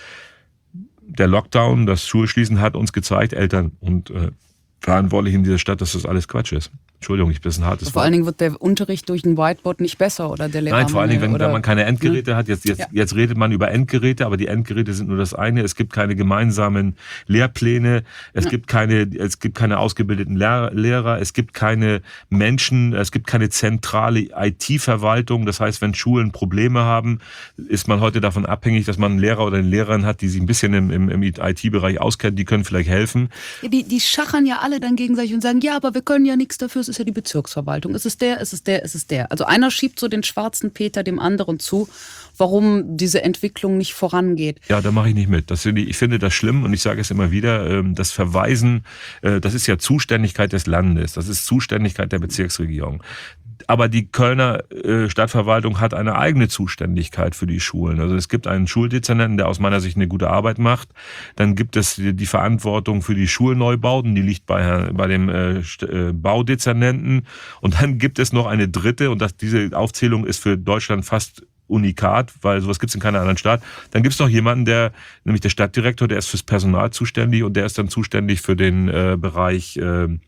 Der Lockdown, das Schulschließen hat uns gezeigt, Eltern und äh, Verantwortliche in dieser Stadt, dass das alles Quatsch ist. Entschuldigung, ich bin ein hartes Wort. Vor allen Dingen wird der Unterricht durch ein Whiteboard nicht besser oder der Lehrer. Nein, vor allen Dingen, wenn, wenn man keine Endgeräte ne? hat. Jetzt, jetzt, ja. jetzt redet man über Endgeräte, aber die Endgeräte sind nur das eine. Es gibt keine gemeinsamen Lehrpläne. Es ja. gibt keine, es gibt keine ausgebildeten Lehrer, Lehrer. Es gibt keine Menschen. Es gibt keine zentrale I T-Verwaltung. Das heißt, wenn Schulen Probleme haben, ist man heute davon abhängig, dass man einen Lehrer oder eine Lehrerin hat, die sich ein bisschen im, im, im I T-Bereich auskennt. Die können vielleicht helfen. Ja, die, die schachern ja alle dann gegenseitig und sagen, ja, aber wir können ja nichts dafür. Es ist ja die Bezirksverwaltung. Es ist der, es ist der, es ist der. Also einer schiebt so den schwarzen Peter dem anderen zu, warum diese Entwicklung nicht vorangeht. Ja, da mache ich nicht mit. Das finde ich, ich finde das schlimm und ich sage es immer wieder, das Verweisen, das ist ja Zuständigkeit des Landes, das ist Zuständigkeit der Bezirksregierung. Aber die Kölner äh, Stadtverwaltung hat eine eigene Zuständigkeit für die Schulen. Also es gibt einen Schuldezernenten, der aus meiner Sicht eine gute Arbeit macht. Dann gibt es die, die Verantwortung für die Schulneubauten, die liegt bei, bei dem äh, Baudezernenten. Und dann gibt es noch eine dritte, und das, diese Aufzählung ist für Deutschland fast unikat, weil sowas gibt es in keiner anderen Stadt. Dann gibt es noch jemanden, der, nämlich der Stadtdirektor, der ist fürs Personal zuständig und der ist dann zuständig für den äh, Bereich äh,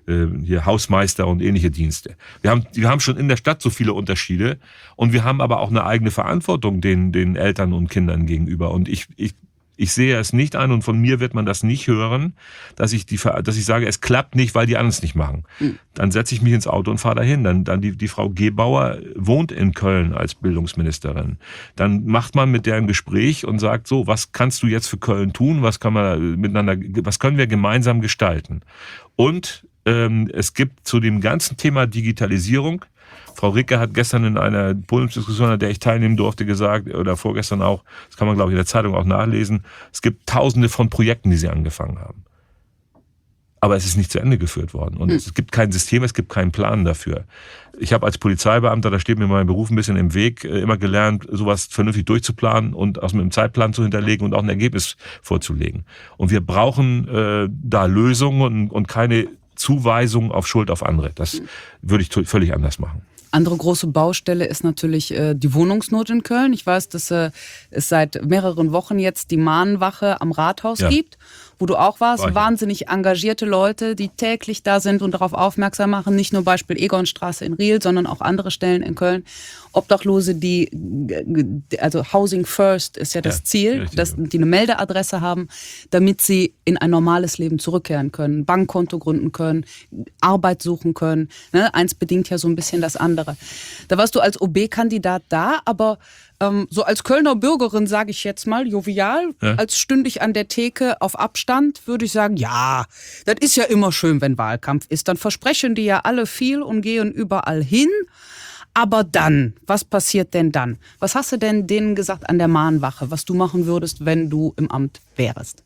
äh, hier Hausmeister und ähnliche Dienste. Wir haben, wir haben schon in der Stadt so viele Unterschiede und wir haben aber auch eine eigene Verantwortung den, den Eltern und Kindern gegenüber. Und ich, ich Ich sehe es nicht ein und von mir wird man das nicht hören, dass ich die, dass ich sage, es klappt nicht, weil die anderen es nicht machen. Mhm. Dann setze ich mich ins Auto und fahre dahin. Dann, dann die, die Frau Gebauer wohnt in Köln als Bildungsministerin. Dann macht man mit der ein Gespräch und sagt so, was kannst du jetzt für Köln tun? Was kann man miteinander, was können wir gemeinsam gestalten? Und ähm, es gibt zu dem ganzen Thema Digitalisierung, Frau Ricke hat gestern in einer Podiumsdiskussion, an der ich teilnehmen durfte, gesagt, oder vorgestern auch, das kann man glaube ich in der Zeitung auch nachlesen, es gibt tausende von Projekten, die sie angefangen haben. Aber es ist nicht zu Ende geführt worden. Und mhm. es gibt kein System, es gibt keinen Plan dafür. Ich habe als Polizeibeamter, da steht mir mein Beruf ein bisschen im Weg, immer gelernt, sowas vernünftig durchzuplanen und aus einem Zeitplan zu hinterlegen und auch ein Ergebnis vorzulegen. Und wir brauchen äh, da Lösungen und, und keine Zuweisung auf Schuld auf andere. Das mhm. würde ich t- völlig anders machen. Andere große Baustelle ist natürlich äh, die Wohnungsnot in Köln. Ich weiß, dass äh, es seit mehreren Wochen jetzt die Mahnwache am Rathaus ja. gibt, wo du auch warst. War wahnsinnig engagierte Leute, die täglich da sind und darauf aufmerksam machen. Nicht nur Beispiel Egonstraße in Riel, sondern auch andere Stellen in Köln. Obdachlose, die, also Housing First ist ja das ja, Ziel, richtig, dass die eine Meldeadresse haben, damit sie in ein normales Leben zurückkehren können, Bankkonto gründen können, Arbeit suchen können. Ne? Eins bedingt ja so ein bisschen das andere. Da warst du als O B-Kandidat da, aber ähm, so als Kölner Bürgerin, sage ich jetzt mal, jovial, ja. als stünde ich an der Theke auf Abstand, würde ich sagen, ja, das ist ja immer schön, wenn Wahlkampf ist. Dann versprechen die ja alle viel und gehen überall hin. Aber dann, was passiert denn dann? Was hast du denn denen gesagt an der Mahnwache, was du machen würdest, wenn du im Amt wärst?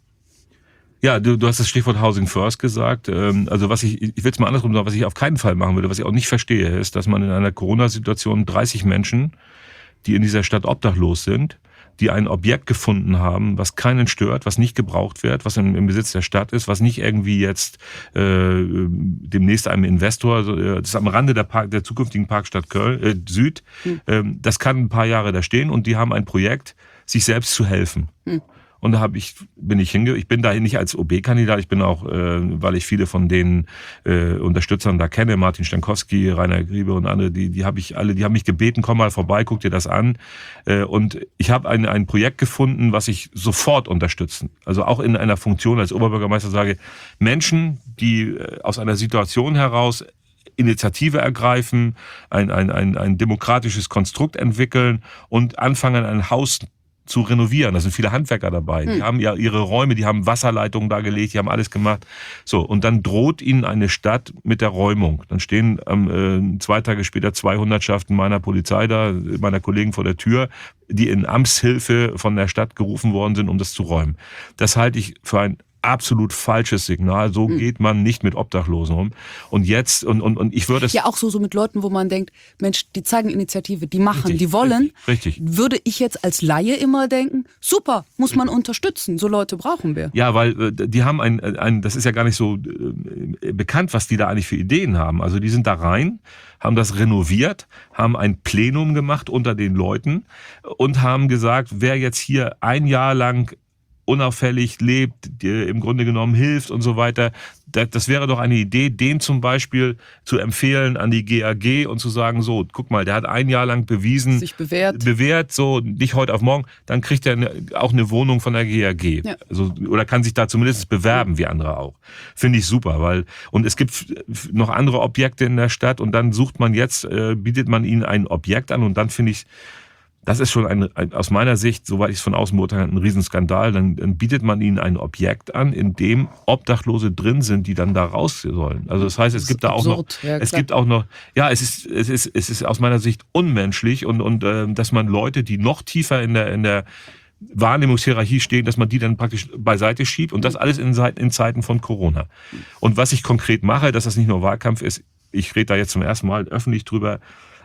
Ja, du, du hast das Stichwort Housing First gesagt. Also was ich, ich will es mal andersrum sagen, was ich auf keinen Fall machen würde, was ich auch nicht verstehe, ist, dass man in einer Corona-Situation dreißig Menschen, die in dieser Stadt obdachlos sind, die ein Objekt gefunden haben, was keinen stört, was nicht gebraucht wird, was im, im Besitz der Stadt ist, was nicht irgendwie jetzt äh, demnächst einem Investor, das ist am Rande der, Park, der zukünftigen Parkstadt Köln, äh, Süd, hm. ähm, das kann ein paar Jahre da stehen und die haben ein Projekt, sich selbst zu helfen. Hm. Und da hab ich, bin ich hinge, ich bin da nicht als O B-Kandidat, ich bin auch, äh, weil ich viele von den äh, Unterstützern da kenne, Martin Stankowski, Rainer Griebe und andere, die, die habe ich alle, die haben mich gebeten, komm mal vorbei, guck dir das an. Äh, und ich habe ein, ein Projekt gefunden, was ich sofort unterstützen. Also auch in einer Funktion als Oberbürgermeister sage, Menschen, die äh, aus einer Situation heraus Initiative ergreifen, ein, ein, ein, ein demokratisches Konstrukt entwickeln und anfangen, ein Haus zu renovieren. Da sind viele Handwerker dabei. Hm. Die haben ja ihre Räume, die haben Wasserleitungen da gelegt, die haben alles gemacht. So, und dann droht ihnen eine Stadt mit der Räumung. Dann stehen ähm, zwei Tage später zwei Hundertschaften meiner Polizei da, meiner Kollegen vor der Tür, die in Amtshilfe von der Stadt gerufen worden sind, um das zu räumen. Das halte ich für ein absolut falsches Signal. So mhm. geht man nicht mit Obdachlosen um. Und jetzt, und, und, und ich würde es... Ja, auch so, so mit Leuten, wo man denkt, Mensch, die zeigen Initiative, die machen, richtig, die wollen. Richtig, richtig. Würde ich jetzt als Laie immer denken, super, muss man unterstützen. So Leute brauchen wir. Ja, weil die haben ein, ein das ist ja gar nicht so äh, bekannt, was die da eigentlich für Ideen haben. Also die sind da rein, haben das renoviert, haben ein Plenum gemacht unter den Leuten und haben gesagt, wer jetzt hier ein Jahr lang unauffällig lebt, dir im Grunde genommen hilft und so weiter. Das wäre doch eine Idee, den zum Beispiel zu empfehlen an die G A G und zu sagen, so, guck mal, der hat ein Jahr lang bewiesen, sich bewährt, bewährt so nicht heute auf morgen, dann kriegt er auch eine Wohnung von der G A G. Ja. Also, oder kann sich da zumindest bewerben, wie andere auch. Finde ich super, weil, und es gibt noch andere Objekte in der Stadt und dann sucht man jetzt, äh, bietet man ihnen ein Objekt an und dann finde ich, das ist schon ein, ein, aus meiner Sicht, soweit ich es von außen beurteile, ein Riesenskandal. Dann, dann bietet man ihnen ein Objekt an, in dem Obdachlose drin sind, die dann da raus sollen. Also das heißt, es gibt da auch noch, ja, es gibt auch noch, ja, es ist, es ist, es ist aus meiner Sicht unmenschlich und und äh, dass man Leute, die noch tiefer in der in der Wahrnehmungshierarchie stehen, dass man die dann praktisch beiseite schiebt und das alles in, in Zeiten von Corona. Und was ich konkret mache, dass das nicht nur Wahlkampf ist, ich rede da jetzt zum ersten Mal öffentlich drüber.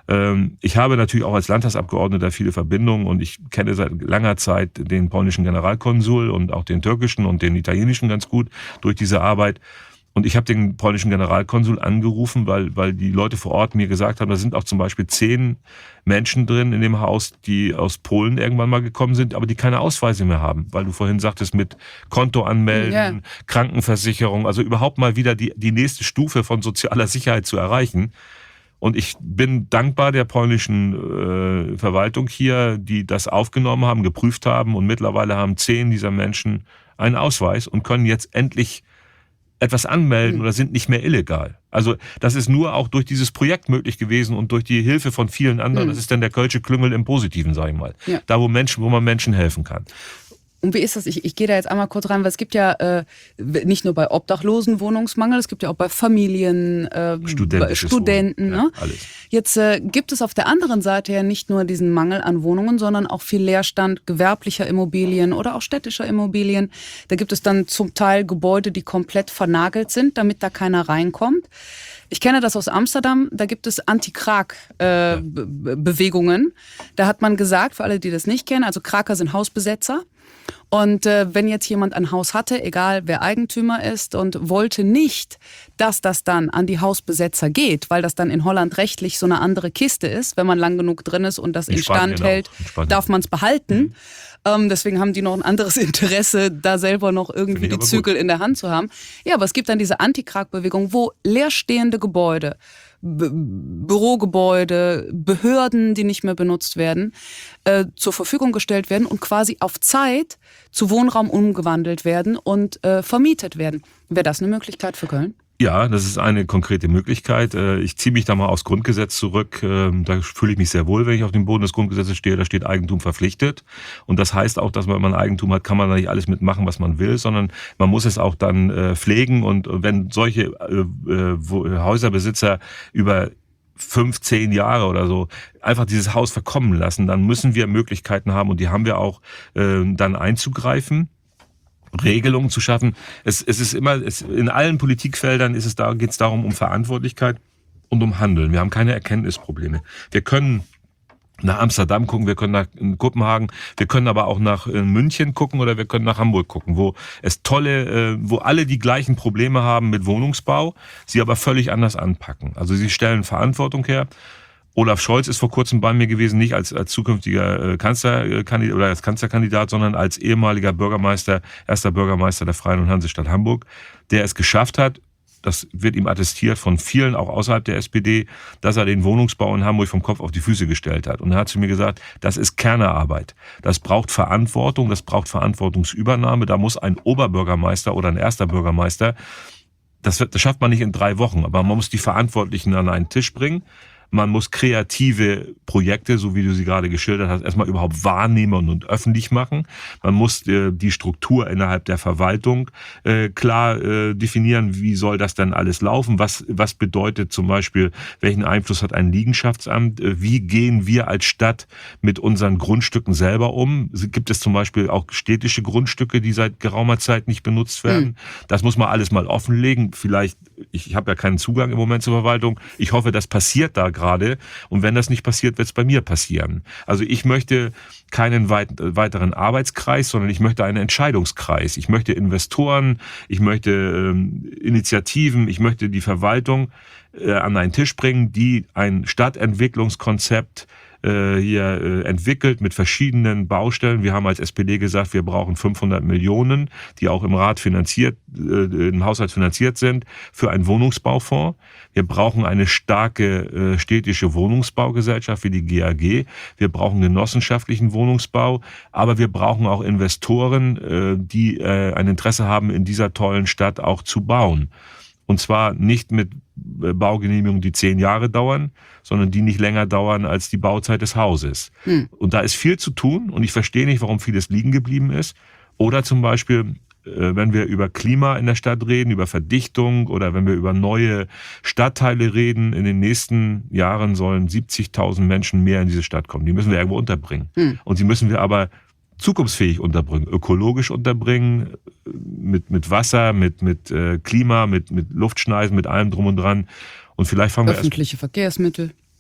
Ich habe natürlich auch als Landtagsabgeordneter viele Verbindungen und ich kenne seit langer Zeit den polnischen Generalkonsul und auch den türkischen und den italienischen ganz gut durch diese Arbeit. Und ich habe den polnischen Generalkonsul angerufen, weil, weil die Leute vor Ort mir gesagt haben, da sind auch zum Beispiel zehn Menschen drin in dem Haus, die aus Polen irgendwann mal gekommen sind, aber die keine Ausweise mehr haben. Weil du vorhin sagtest, mit Konto anmelden, ja. Krankenversicherung, also überhaupt mal wieder die, die nächste Stufe von sozialer Sicherheit zu erreichen. Und ich bin dankbar der polnischen äh, Verwaltung hier, die das aufgenommen haben, geprüft haben. Und mittlerweile haben zehn dieser Menschen einen Ausweis und können jetzt endlich etwas anmelden mhm. oder sind nicht mehr illegal. Also das ist nur auch durch dieses Projekt möglich gewesen und durch die Hilfe von vielen anderen. Mhm. Das ist dann der Kölsche Klüngel im Positiven, sage ich mal. Ja. Da, wo Menschen, wo man Menschen helfen kann. Und wie ist das? Ich, ich gehe da jetzt einmal kurz rein, weil es gibt ja äh, nicht nur bei Obdachlosen Wohnungsmangel, es gibt ja auch bei Familien, äh, bei Studenten. Ne? Ja, alles. Jetzt äh, gibt es auf der anderen Seite ja nicht nur diesen Mangel an Wohnungen, sondern auch viel Leerstand gewerblicher Immobilien oder auch städtischer Immobilien. Da gibt es dann zum Teil Gebäude, die komplett vernagelt sind, damit da keiner reinkommt. Ich kenne das aus Amsterdam, da gibt es Anti-Kraak-Bewegungen. Äh, da hat man gesagt, für alle, die das nicht kennen, also Kraker sind Hausbesetzer. Und äh, wenn jetzt jemand ein Haus hatte, egal wer Eigentümer ist, und wollte nicht, dass das dann an die Hausbesetzer geht, weil das dann in Holland rechtlich so eine andere Kiste ist, wenn man lang genug drin ist und das in instand hält, darf man es behalten. Mhm. Ähm, deswegen haben die noch ein anderes Interesse, da selber noch irgendwie die Zügel gut in der Hand zu haben. Ja, aber es gibt dann diese Anti-Kraak-Bewegung, wo leerstehende Gebäude, Bü- Bürogebäude, Behörden, die nicht mehr benutzt werden, äh, zur Verfügung gestellt werden und quasi auf Zeit zu Wohnraum umgewandelt werden und äh, vermietet werden. Wäre das eine Möglichkeit für Köln? Ja, das ist eine konkrete Möglichkeit. Ich ziehe mich da mal aufs Grundgesetz zurück. Da fühle ich mich sehr wohl, wenn ich auf dem Boden des Grundgesetzes stehe. Da steht Eigentum verpflichtet. Und das heißt auch, dass man, wenn man Eigentum hat, kann man da nicht alles mitmachen, was man will, sondern man muss es auch dann pflegen. Und wenn solche Häuserbesitzer über fünf, zehn Jahre oder so einfach dieses Haus verkommen lassen, dann müssen wir Möglichkeiten haben, und die haben wir auch, dann einzugreifen, Regelungen zu schaffen. Es, es ist immer, es, in allen Politikfeldern ist es da, geht es darum, um Verantwortlichkeit und um Handeln. Wir haben keine Erkenntnisprobleme. Wir können nach Amsterdam gucken, wir können nach Kopenhagen, wir können aber auch nach München gucken oder wir können nach Hamburg gucken, wo es tolle, wo alle die gleichen Probleme haben mit Wohnungsbau, sie aber völlig anders anpacken. Also sie stellen Verantwortung her. Olaf Scholz ist vor kurzem bei mir gewesen, nicht als, als zukünftiger Kanzlerkandidat oder als Kanzlerkandidat, sondern als ehemaliger Bürgermeister, erster Bürgermeister der Freien und Hansestadt Hamburg, der es geschafft hat, das wird ihm attestiert von vielen, auch außerhalb der S P D, dass er den Wohnungsbau in Hamburg vom Kopf auf die Füße gestellt hat. Und er hat zu mir gesagt, das ist Kernearbeit. Das braucht Verantwortung, das braucht Verantwortungsübernahme. Da muss ein Oberbürgermeister oder ein erster Bürgermeister, das, wird, das schafft man nicht in drei Wochen, aber man muss die Verantwortlichen an einen Tisch bringen. Man muss kreative Projekte, so wie du sie gerade geschildert hast, erstmal überhaupt wahrnehmen und öffentlich machen. Man muss äh, die Struktur innerhalb der Verwaltung äh, klar äh, definieren, wie soll das denn alles laufen, was, was bedeutet zum Beispiel, welchen Einfluss hat ein Liegenschaftsamt, äh, wie gehen wir als Stadt mit unseren Grundstücken selber um. Gibt es zum Beispiel auch städtische Grundstücke, die seit geraumer Zeit nicht benutzt werden. Mhm. Das muss man alles mal offenlegen. Vielleicht, ich, ich habe ja keinen Zugang im Moment zur Verwaltung. Ich hoffe, das passiert da gerade. Gerade. Und wenn das nicht passiert, wird es bei mir passieren. Also ich möchte keinen weit, weiteren Arbeitskreis, sondern ich möchte einen Entscheidungskreis. Ich möchte Investoren, ich möchte ähm, Initiativen, ich möchte die Verwaltung äh, an einen Tisch bringen, die ein Stadtentwicklungskonzept äh, hier äh, entwickelt mit verschiedenen Baustellen. Wir haben als S P D gesagt, wir brauchen fünfhundert Millionen, die auch im Rat finanziert, äh, im Haushalt finanziert sind, für einen Wohnungsbaufonds. Wir brauchen eine starke äh, städtische Wohnungsbaugesellschaft wie die G A G. Wir brauchen genossenschaftlichen Wohnungsbau, aber wir brauchen auch Investoren, äh, die äh, ein Interesse haben, in dieser tollen Stadt auch zu bauen. Und zwar nicht mit Baugenehmigungen, die zehn Jahre dauern, sondern die nicht länger dauern als die Bauzeit des Hauses. Hm. Und da ist viel zu tun und ich verstehe nicht, warum vieles liegen geblieben ist. Oder zum Beispiel, wenn wir über Klima in der Stadt reden, über Verdichtung oder wenn wir über neue Stadtteile reden, in den nächsten Jahren sollen siebzigtausend Menschen mehr in diese Stadt kommen. Die müssen wir irgendwo unterbringen. Hm. Und sie müssen wir aber zukunftsfähig unterbringen, ökologisch unterbringen, mit, mit Wasser, mit, mit äh, Klima, mit, mit Luftschneisen, mit allem drum und dran. Und vielleicht fangen wir erst. Öffentliche Verkehrsmittel.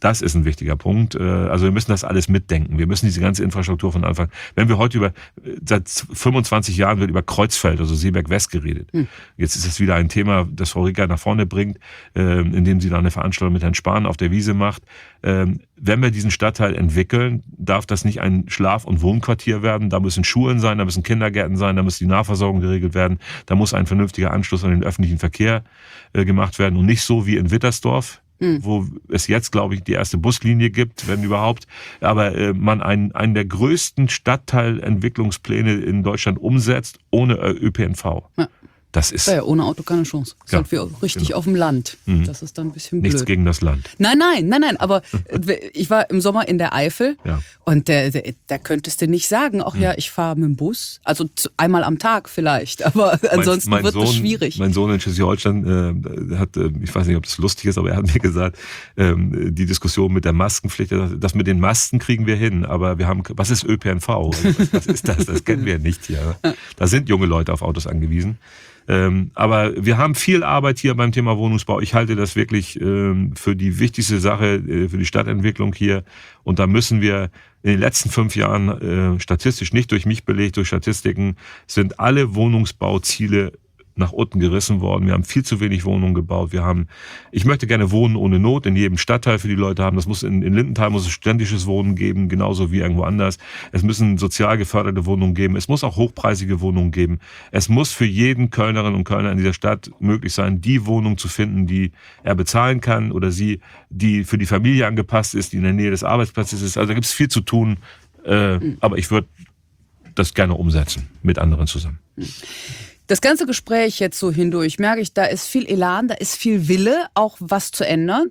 Das ist ein wichtiger Punkt. Also wir müssen das alles mitdenken. Wir müssen diese ganze Infrastruktur von Anfang. Wenn wir heute über, seit fünfundzwanzig Jahren wird über Kreuzfeld, also Seeberg West geredet. Hm. Jetzt ist es wieder ein Thema, das Frau Ricker nach vorne bringt, indem sie da eine Veranstaltung mit Herrn Spahn auf der Wiese macht. Wenn wir diesen Stadtteil entwickeln, darf das nicht ein Schlaf- und Wohnquartier werden. Da müssen Schulen sein, da müssen Kindergärten sein, da muss die Nahversorgung geregelt werden. Da muss ein vernünftiger Anschluss an den öffentlichen Verkehr gemacht werden und nicht so wie in Wittersdorf, wo es jetzt, glaube ich, die erste Buslinie gibt, wenn überhaupt, aber äh, man einen, einen der größten Stadtteilentwicklungspläne in Deutschland umsetzt, ohne äh, Ö P N V. Ja. Das ist ja, ja, ohne Auto keine Chance. Das ja, sind wir richtig genau. auf dem Land. Mhm. Das ist dann ein bisschen blöd. Nichts gegen das Land. Nein, nein, nein, nein. Aber ich war im Sommer in der Eifel ja. und da, da, da könntest du nicht sagen, ach mhm. ja, ich fahre mit dem Bus. Also einmal am Tag vielleicht, aber ansonsten mein, mein wird Sohn, es schwierig. Mein Sohn in Schleswig-Holstein äh, hat, äh, ich weiß nicht, ob das lustig ist, aber er hat mir gesagt, äh, die Diskussion mit der Maskenpflicht, das mit den Masken kriegen wir hin, aber wir haben, was ist Ö P N V? Was, was ist das? Das kennen wir nicht hier. Da sind junge Leute auf Autos angewiesen. Ähm, aber wir haben viel Arbeit hier beim Thema Wohnungsbau. Ich halte das wirklich ähm, für die wichtigste Sache, äh, für die Stadtentwicklung hier. Und da müssen wir in den letzten fünf Jahren, äh, statistisch nicht durch mich belegt, durch Statistiken, sind alle Wohnungsbauziele nach unten gerissen worden. Wir haben viel zu wenig Wohnungen gebaut. Wir haben, ich möchte gerne Wohnen ohne Not in jedem Stadtteil für die Leute haben. Das muss in, in Lindenthal muss es ständisches Wohnen geben, genauso wie irgendwo anders. Es müssen sozial geförderte Wohnungen geben. Es muss auch hochpreisige Wohnungen geben. Es muss für jeden Kölnerin und Kölner in dieser Stadt möglich sein, die Wohnung zu finden, die er bezahlen kann oder sie, die für die Familie angepasst ist, die in der Nähe des Arbeitsplatzes ist. Also da gibt es viel zu tun. Äh, mhm. Aber ich würde das gerne umsetzen mit anderen zusammen. Mhm. Das ganze Gespräch jetzt so hindurch merke ich, da ist viel Elan, da ist viel Wille, auch was zu ändern.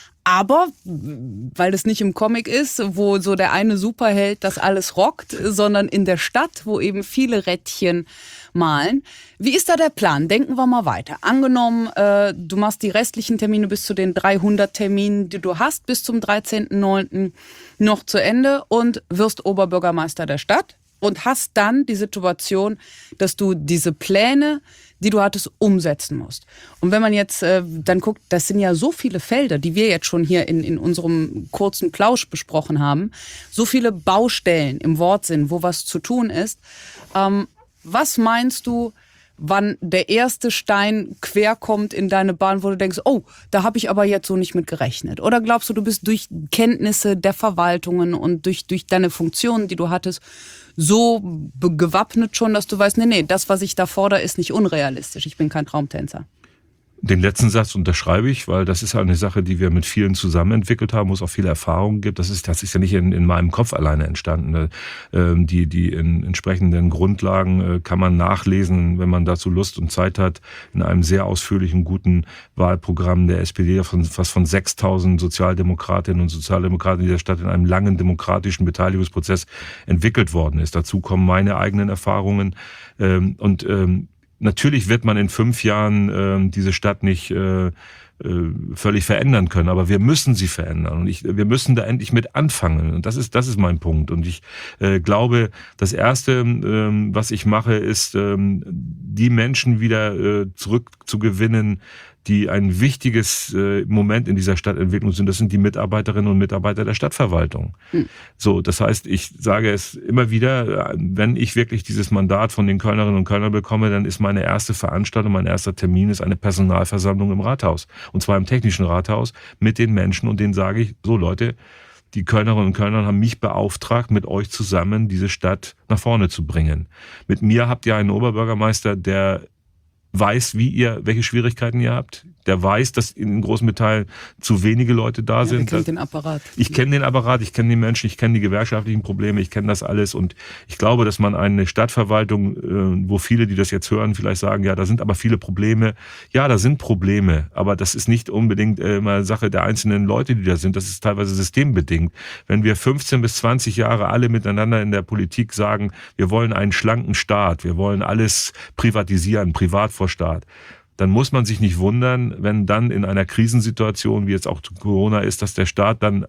Aber, weil das nicht im Comic ist, wo so der eine Superheld das alles rockt, sondern in der Stadt, wo eben viele Rädchen malen. Wie ist da der Plan? Denken wir mal weiter. Angenommen, äh, du machst die restlichen Termine bis zu den dreihundert Terminen, die du hast, bis zum dreizehnten neunten noch zu Ende und wirst Oberbürgermeister der Stadt. Und hast dann die Situation, dass du diese Pläne, die du hattest, umsetzen musst. Und wenn man jetzt äh, dann guckt, das sind ja so viele Felder, die wir jetzt schon hier in, in unserem kurzen Plausch besprochen haben, so viele Baustellen im Wortsinn, wo was zu tun ist. Ähm, was meinst du, wann der erste Stein quer kommt in deine Bahn, wo du denkst, oh, da habe ich aber jetzt so nicht mit gerechnet? Oder glaubst du, du bist durch Kenntnisse der Verwaltungen und durch, durch deine Funktionen, die du hattest, so gewappnet schon, dass du weißt, nee, nee, das, was ich da fordere, ist nicht unrealistisch. Ich bin kein Traumtänzer. Den letzten Satz unterschreibe ich, weil das ist eine Sache, die wir mit vielen zusammen entwickelt haben, wo es auch viele Erfahrungen gibt. Das ist, das ist ja nicht in, in meinem Kopf alleine entstanden. Die, die in entsprechenden Grundlagen kann man nachlesen, wenn man dazu Lust und Zeit hat, in einem sehr ausführlichen, guten Wahlprogramm der S P D, von fast von sechstausend Sozialdemokratinnen und Sozialdemokraten in dieser Stadt in einem langen demokratischen Beteiligungsprozess entwickelt worden ist. Dazu kommen meine eigenen Erfahrungen und natürlich wird man in fünf Jahren äh, diese Stadt nicht äh, äh, völlig verändern können, aber wir müssen sie verändern und ich, wir müssen da endlich mit anfangen und das ist das ist mein Punkt und ich äh, glaube, das Erste, äh, was ich mache, ist äh, die Menschen wieder äh, zurückzugewinnen, die ein wichtiges äh, Moment in dieser Stadtentwicklung sind. Das sind die Mitarbeiterinnen und Mitarbeiter der Stadtverwaltung. Mhm. So, das heißt, ich sage es immer wieder, wenn ich wirklich dieses Mandat von den Kölnerinnen und Kölnern bekomme, dann ist meine erste Veranstaltung, mein erster Termin ist eine Personalversammlung im Rathaus. Und zwar im Technischen Rathaus mit den Menschen und denen sage ich, so Leute, die Kölnerinnen und Kölner haben mich beauftragt, mit euch zusammen diese Stadt nach vorne zu bringen. Mit mir habt ihr einen Oberbürgermeister, der weiß, wie ihr, welche Schwierigkeiten ihr habt. Der weiß, dass in großen Teilen zu wenige Leute da ja, sind. Ich kenne den Apparat. Ich kenne den Apparat, ich kenne die Menschen, ich kenne die gewerkschaftlichen Probleme, ich kenne das alles. Und ich glaube, dass man eine Stadtverwaltung, wo viele, die das jetzt hören, vielleicht sagen, ja, da sind aber viele Probleme. Ja, da sind Probleme, aber das ist nicht unbedingt immer Sache der einzelnen Leute, die da sind. Das ist teilweise systembedingt. Wenn wir fünfzehn bis zwanzig Jahre alle miteinander in der Politik sagen, wir wollen einen schlanken Staat, wir wollen alles privatisieren, privat vor Staat, dann muss man sich nicht wundern, wenn dann in einer Krisensituation, wie jetzt auch Corona ist, dass der Staat dann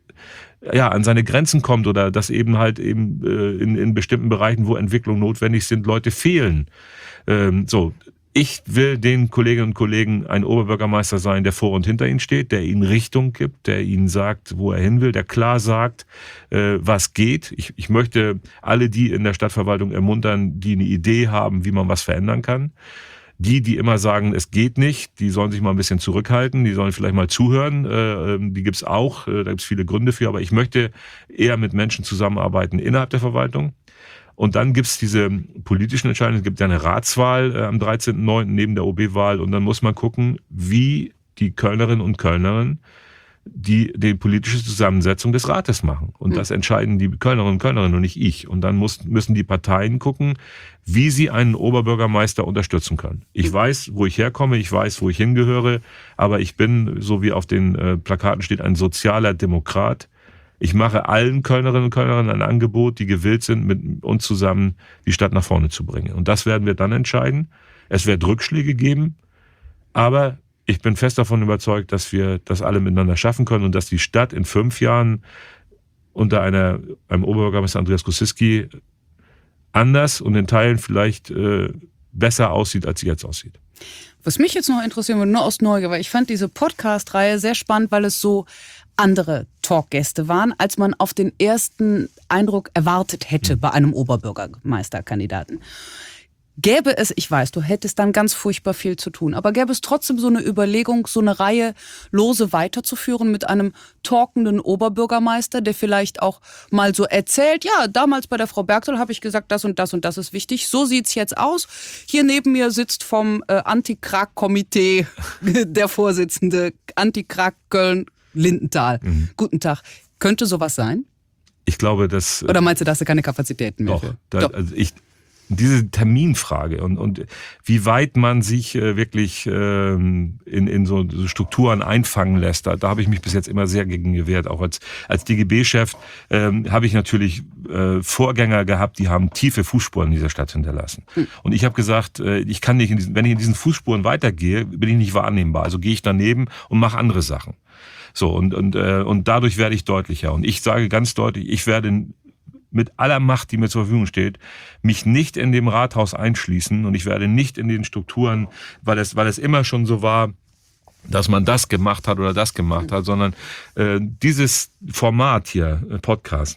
ja an seine Grenzen kommt oder dass eben halt eben äh, in, in bestimmten Bereichen, wo Entwicklungen notwendig sind, Leute fehlen. Ähm, so, Ich will den Kolleginnen und Kollegen ein Oberbürgermeister sein, der vor und hinter ihnen steht, der ihnen Richtung gibt, der ihnen sagt, wo er hin will, der klar sagt, äh, was geht. Ich, ich möchte alle die in der Stadtverwaltung ermuntern, die eine Idee haben, wie man was verändern kann. Die, die immer sagen, es geht nicht, die sollen sich mal ein bisschen zurückhalten, die sollen vielleicht mal zuhören. Äh, die gibt's auch, äh, da gibt's viele Gründe für, aber ich möchte eher mit Menschen zusammenarbeiten innerhalb der Verwaltung. Und dann gibt's diese politischen Entscheidungen. Es gibt ja eine Ratswahl äh, am dreizehnten neunten neben der O B-Wahl. Und dann muss man gucken, wie die Kölnerinnen und Kölnerinnen die, die politische Zusammensetzung des Rates machen. Und das entscheiden die Kölnerinnen und Kölnerinnen und nicht ich. Und dann muss, müssen die Parteien gucken, wie sie einen Oberbürgermeister unterstützen können. Ich weiß, wo ich herkomme, ich weiß, wo ich hingehöre. Aber ich bin, so wie auf den äh, Plakaten steht, ein sozialer Demokrat. Ich mache allen Kölnerinnen und Kölnern ein Angebot, die gewillt sind, mit uns zusammen die Stadt nach vorne zu bringen. Und das werden wir dann entscheiden. Es wird Rückschläge geben, aber ich bin fest davon überzeugt, dass wir das alle miteinander schaffen können und dass die Stadt in fünf Jahren unter einer, einem Oberbürgermeister Andreas Kosiski anders und in Teilen vielleicht äh, besser aussieht, als sie jetzt aussieht. Was mich jetzt noch interessieren würde, nur aus Neugier, weil ich fand diese Podcast-Reihe sehr spannend, weil es so andere Talkgäste waren, als man auf den ersten Eindruck erwartet hätte bei einem Oberbürgermeisterkandidaten. Gäbe es, ich weiß, du hättest dann ganz furchtbar viel zu tun, aber gäbe es trotzdem so eine Überlegung, so eine Reihe lose weiterzuführen mit einem talkenden Oberbürgermeister, der vielleicht auch mal so erzählt, ja, damals bei der Frau Bergthal habe ich gesagt, das und das und das ist wichtig, so sieht's jetzt aus. Hier neben mir sitzt vom äh, Anti-Krag-Komitee der Vorsitzende Anti-Krag Köln Lindenthal. Mhm. Guten Tag. Könnte sowas sein? Ich glaube, dass... Oder meinst du, da hast du keine Kapazitäten mehr doch, für? Da, doch. Also ich, diese Terminfrage und, und wie weit man sich äh, wirklich ähm, in, in so, so Strukturen einfangen lässt, da, da habe ich mich bis jetzt immer sehr gegen gewehrt. Auch als, als D G B-Chef ähm, habe ich natürlich äh, Vorgänger gehabt, die haben tiefe Fußspuren in dieser Stadt hinterlassen. Mhm. Und ich habe gesagt, äh, ich kann nicht, in diesen, wenn ich in diesen Fußspuren weitergehe, bin ich nicht wahrnehmbar. Also gehe ich daneben und mache andere Sachen. So, und, und, äh, und dadurch werde ich deutlicher. Und ich sage ganz deutlich, ich werde mit aller Macht, die mir zur Verfügung steht, mich nicht in dem Rathaus einschließen und ich werde nicht in den Strukturen, weil es, weil es immer schon so war, dass man das gemacht hat oder das gemacht hat, sondern äh, dieses Format hier, Podcast,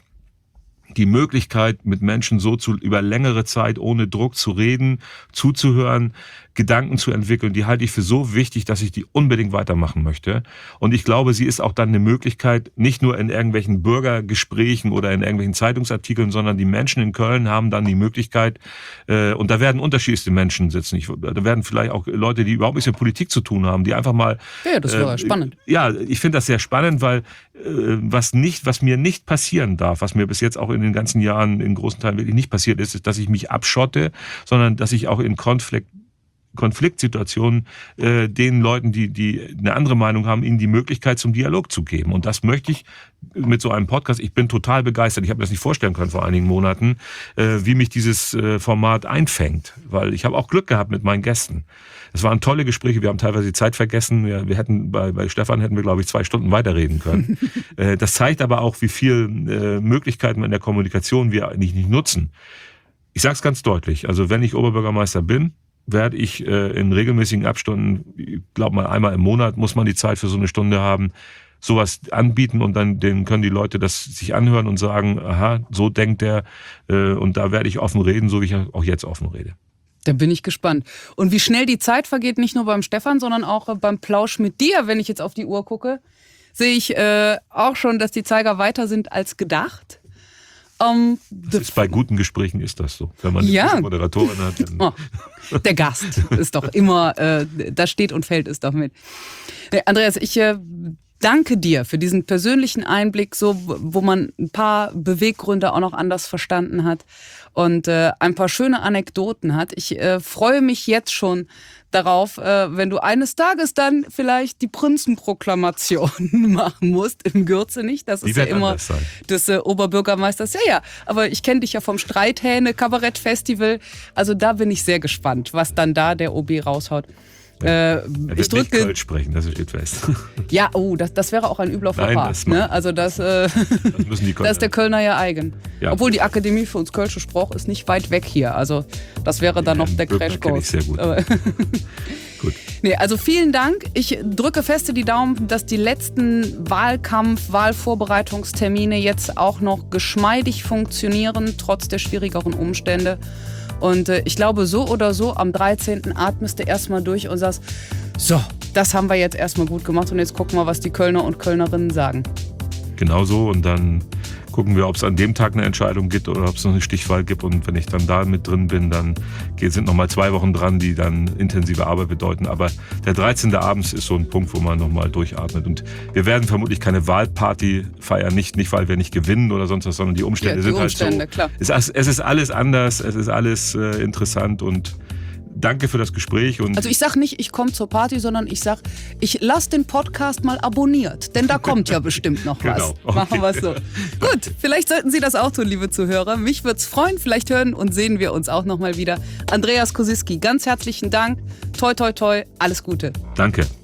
die Möglichkeit, mit Menschen so zu über längere Zeit ohne Druck zu reden, zuzuhören, Gedanken zu entwickeln, die halte ich für so wichtig, dass ich die unbedingt weitermachen möchte. Und ich glaube, sie ist auch dann eine Möglichkeit, nicht nur in irgendwelchen Bürgergesprächen oder in irgendwelchen Zeitungsartikeln, sondern die Menschen in Köln haben dann die Möglichkeit, äh, und da werden unterschiedlichste Menschen sitzen. Ich, da werden vielleicht auch Leute, die überhaupt nichts mit Politik zu tun haben, die einfach mal... Ja, das wäre äh, spannend. Ja, ich finde das sehr spannend, weil äh, was nicht, was mir nicht passieren darf, was mir bis jetzt auch in den ganzen Jahren in großen Teilen wirklich nicht passiert ist, ist, dass ich mich abschotte, sondern dass ich auch in Konflikt Konfliktsituationen äh, den Leuten, die die eine andere Meinung haben, ihnen die Möglichkeit zum Dialog zu geben. Und das möchte ich mit so einem Podcast. Ich bin total begeistert. Ich habe mir das nicht vorstellen können vor einigen Monaten, äh, wie mich dieses äh, Format einfängt. Weil ich habe auch Glück gehabt mit meinen Gästen. Es waren tolle Gespräche. Wir haben teilweise die Zeit vergessen. Wir, wir hätten bei, bei Stefan hätten wir, glaube ich, zwei Stunden weiterreden können. äh, das zeigt aber auch, wie viel äh, Möglichkeiten in der Kommunikation wir eigentlich nicht nutzen. Ich sage es ganz deutlich. Also wenn ich Oberbürgermeister bin, werde ich äh, in regelmäßigen Abstunden, ich glaube mal einmal im Monat muss man die Zeit für so eine Stunde haben, sowas anbieten und dann den können die Leute das sich anhören und sagen, aha, so denkt der äh, und da werde ich offen reden, so wie ich auch jetzt offen rede. Da bin ich gespannt. Und wie schnell die Zeit vergeht, nicht nur beim Stefan, sondern auch beim Plausch mit dir, wenn ich jetzt auf die Uhr gucke, sehe ich äh, auch schon, dass die Zeiger weiter sind als gedacht. Um, das ist bei guten Gesprächen ist das so. Wenn man eine ja. gute Moderatorin hat. Oh, der Gast ist doch immer, äh, da steht und fällt es doch mit. Andreas, ich äh, danke dir für diesen persönlichen Einblick, so wo man ein paar Beweggründe auch noch anders verstanden hat und äh, ein paar schöne Anekdoten hat. Ich äh, freue mich jetzt schon darauf, äh, wenn du eines Tages dann vielleicht die Prinzenproklamation machen musst im Gürzenich. Das ist ja immer des äh, Oberbürgermeisters. Ja, ja, aber ich kenne dich ja vom Streithähne-Kabarettfestival. Also da bin ich sehr gespannt, was dann da der O B raushaut. sprechen. Äh, er wird ich drücke, nicht Kölsch sprechen, das steht fest. Ja, oh, das, das wäre auch ein übler Nein, Fauxpas. das Ne? Also das, äh, das müssen die Kölner. da ist der Kölner ja eigen. Ja. Obwohl die Akademie für uns Kölsche Spruch ist nicht weit weg hier. Also das wäre dann noch der Bürger kenn ich Crashkurs. sehr gut. Gut. Nee, also vielen Dank. Ich drücke feste die Daumen, dass die letzten Wahlkampf-, Wahlvorbereitungstermine jetzt auch noch geschmeidig funktionieren, trotz der schwierigeren Umstände. Und äh, ich glaube, so oder so, am dreizehnten atmest du erstmal durch und sagst, so, das haben wir jetzt erstmal gut gemacht und jetzt gucken wir, was die Kölner und Kölnerinnen sagen. Genau so, und dann gucken wir, ob es an dem Tag eine Entscheidung gibt oder ob es noch eine Stichwahl gibt. Und wenn ich dann da mit drin bin, dann sind noch mal zwei Wochen dran, die dann intensive Arbeit bedeuten. Aber der dreizehnte abends ist so ein Punkt, wo man noch mal durchatmet. Und wir werden vermutlich keine Wahlparty feiern, nicht, nicht weil wir nicht gewinnen oder sonst was, sondern die Umstände Ja, die sind Umstände, halt so. klar. Es, es ist alles anders, es ist alles äh, interessant, und danke für das Gespräch. Und Also ich sag nicht, ich komme zur Party, sondern ich sag, ich lasse den Podcast mal abonniert, denn da kommt ja bestimmt noch was. Genau, okay. Machen wir es so. Gut, vielleicht sollten Sie das auch tun, liebe Zuhörer. Mich würde es freuen, vielleicht hören und sehen wir uns auch noch mal wieder. Andreas Kosiski, ganz herzlichen Dank. Toi, toi, toi, alles Gute. Danke.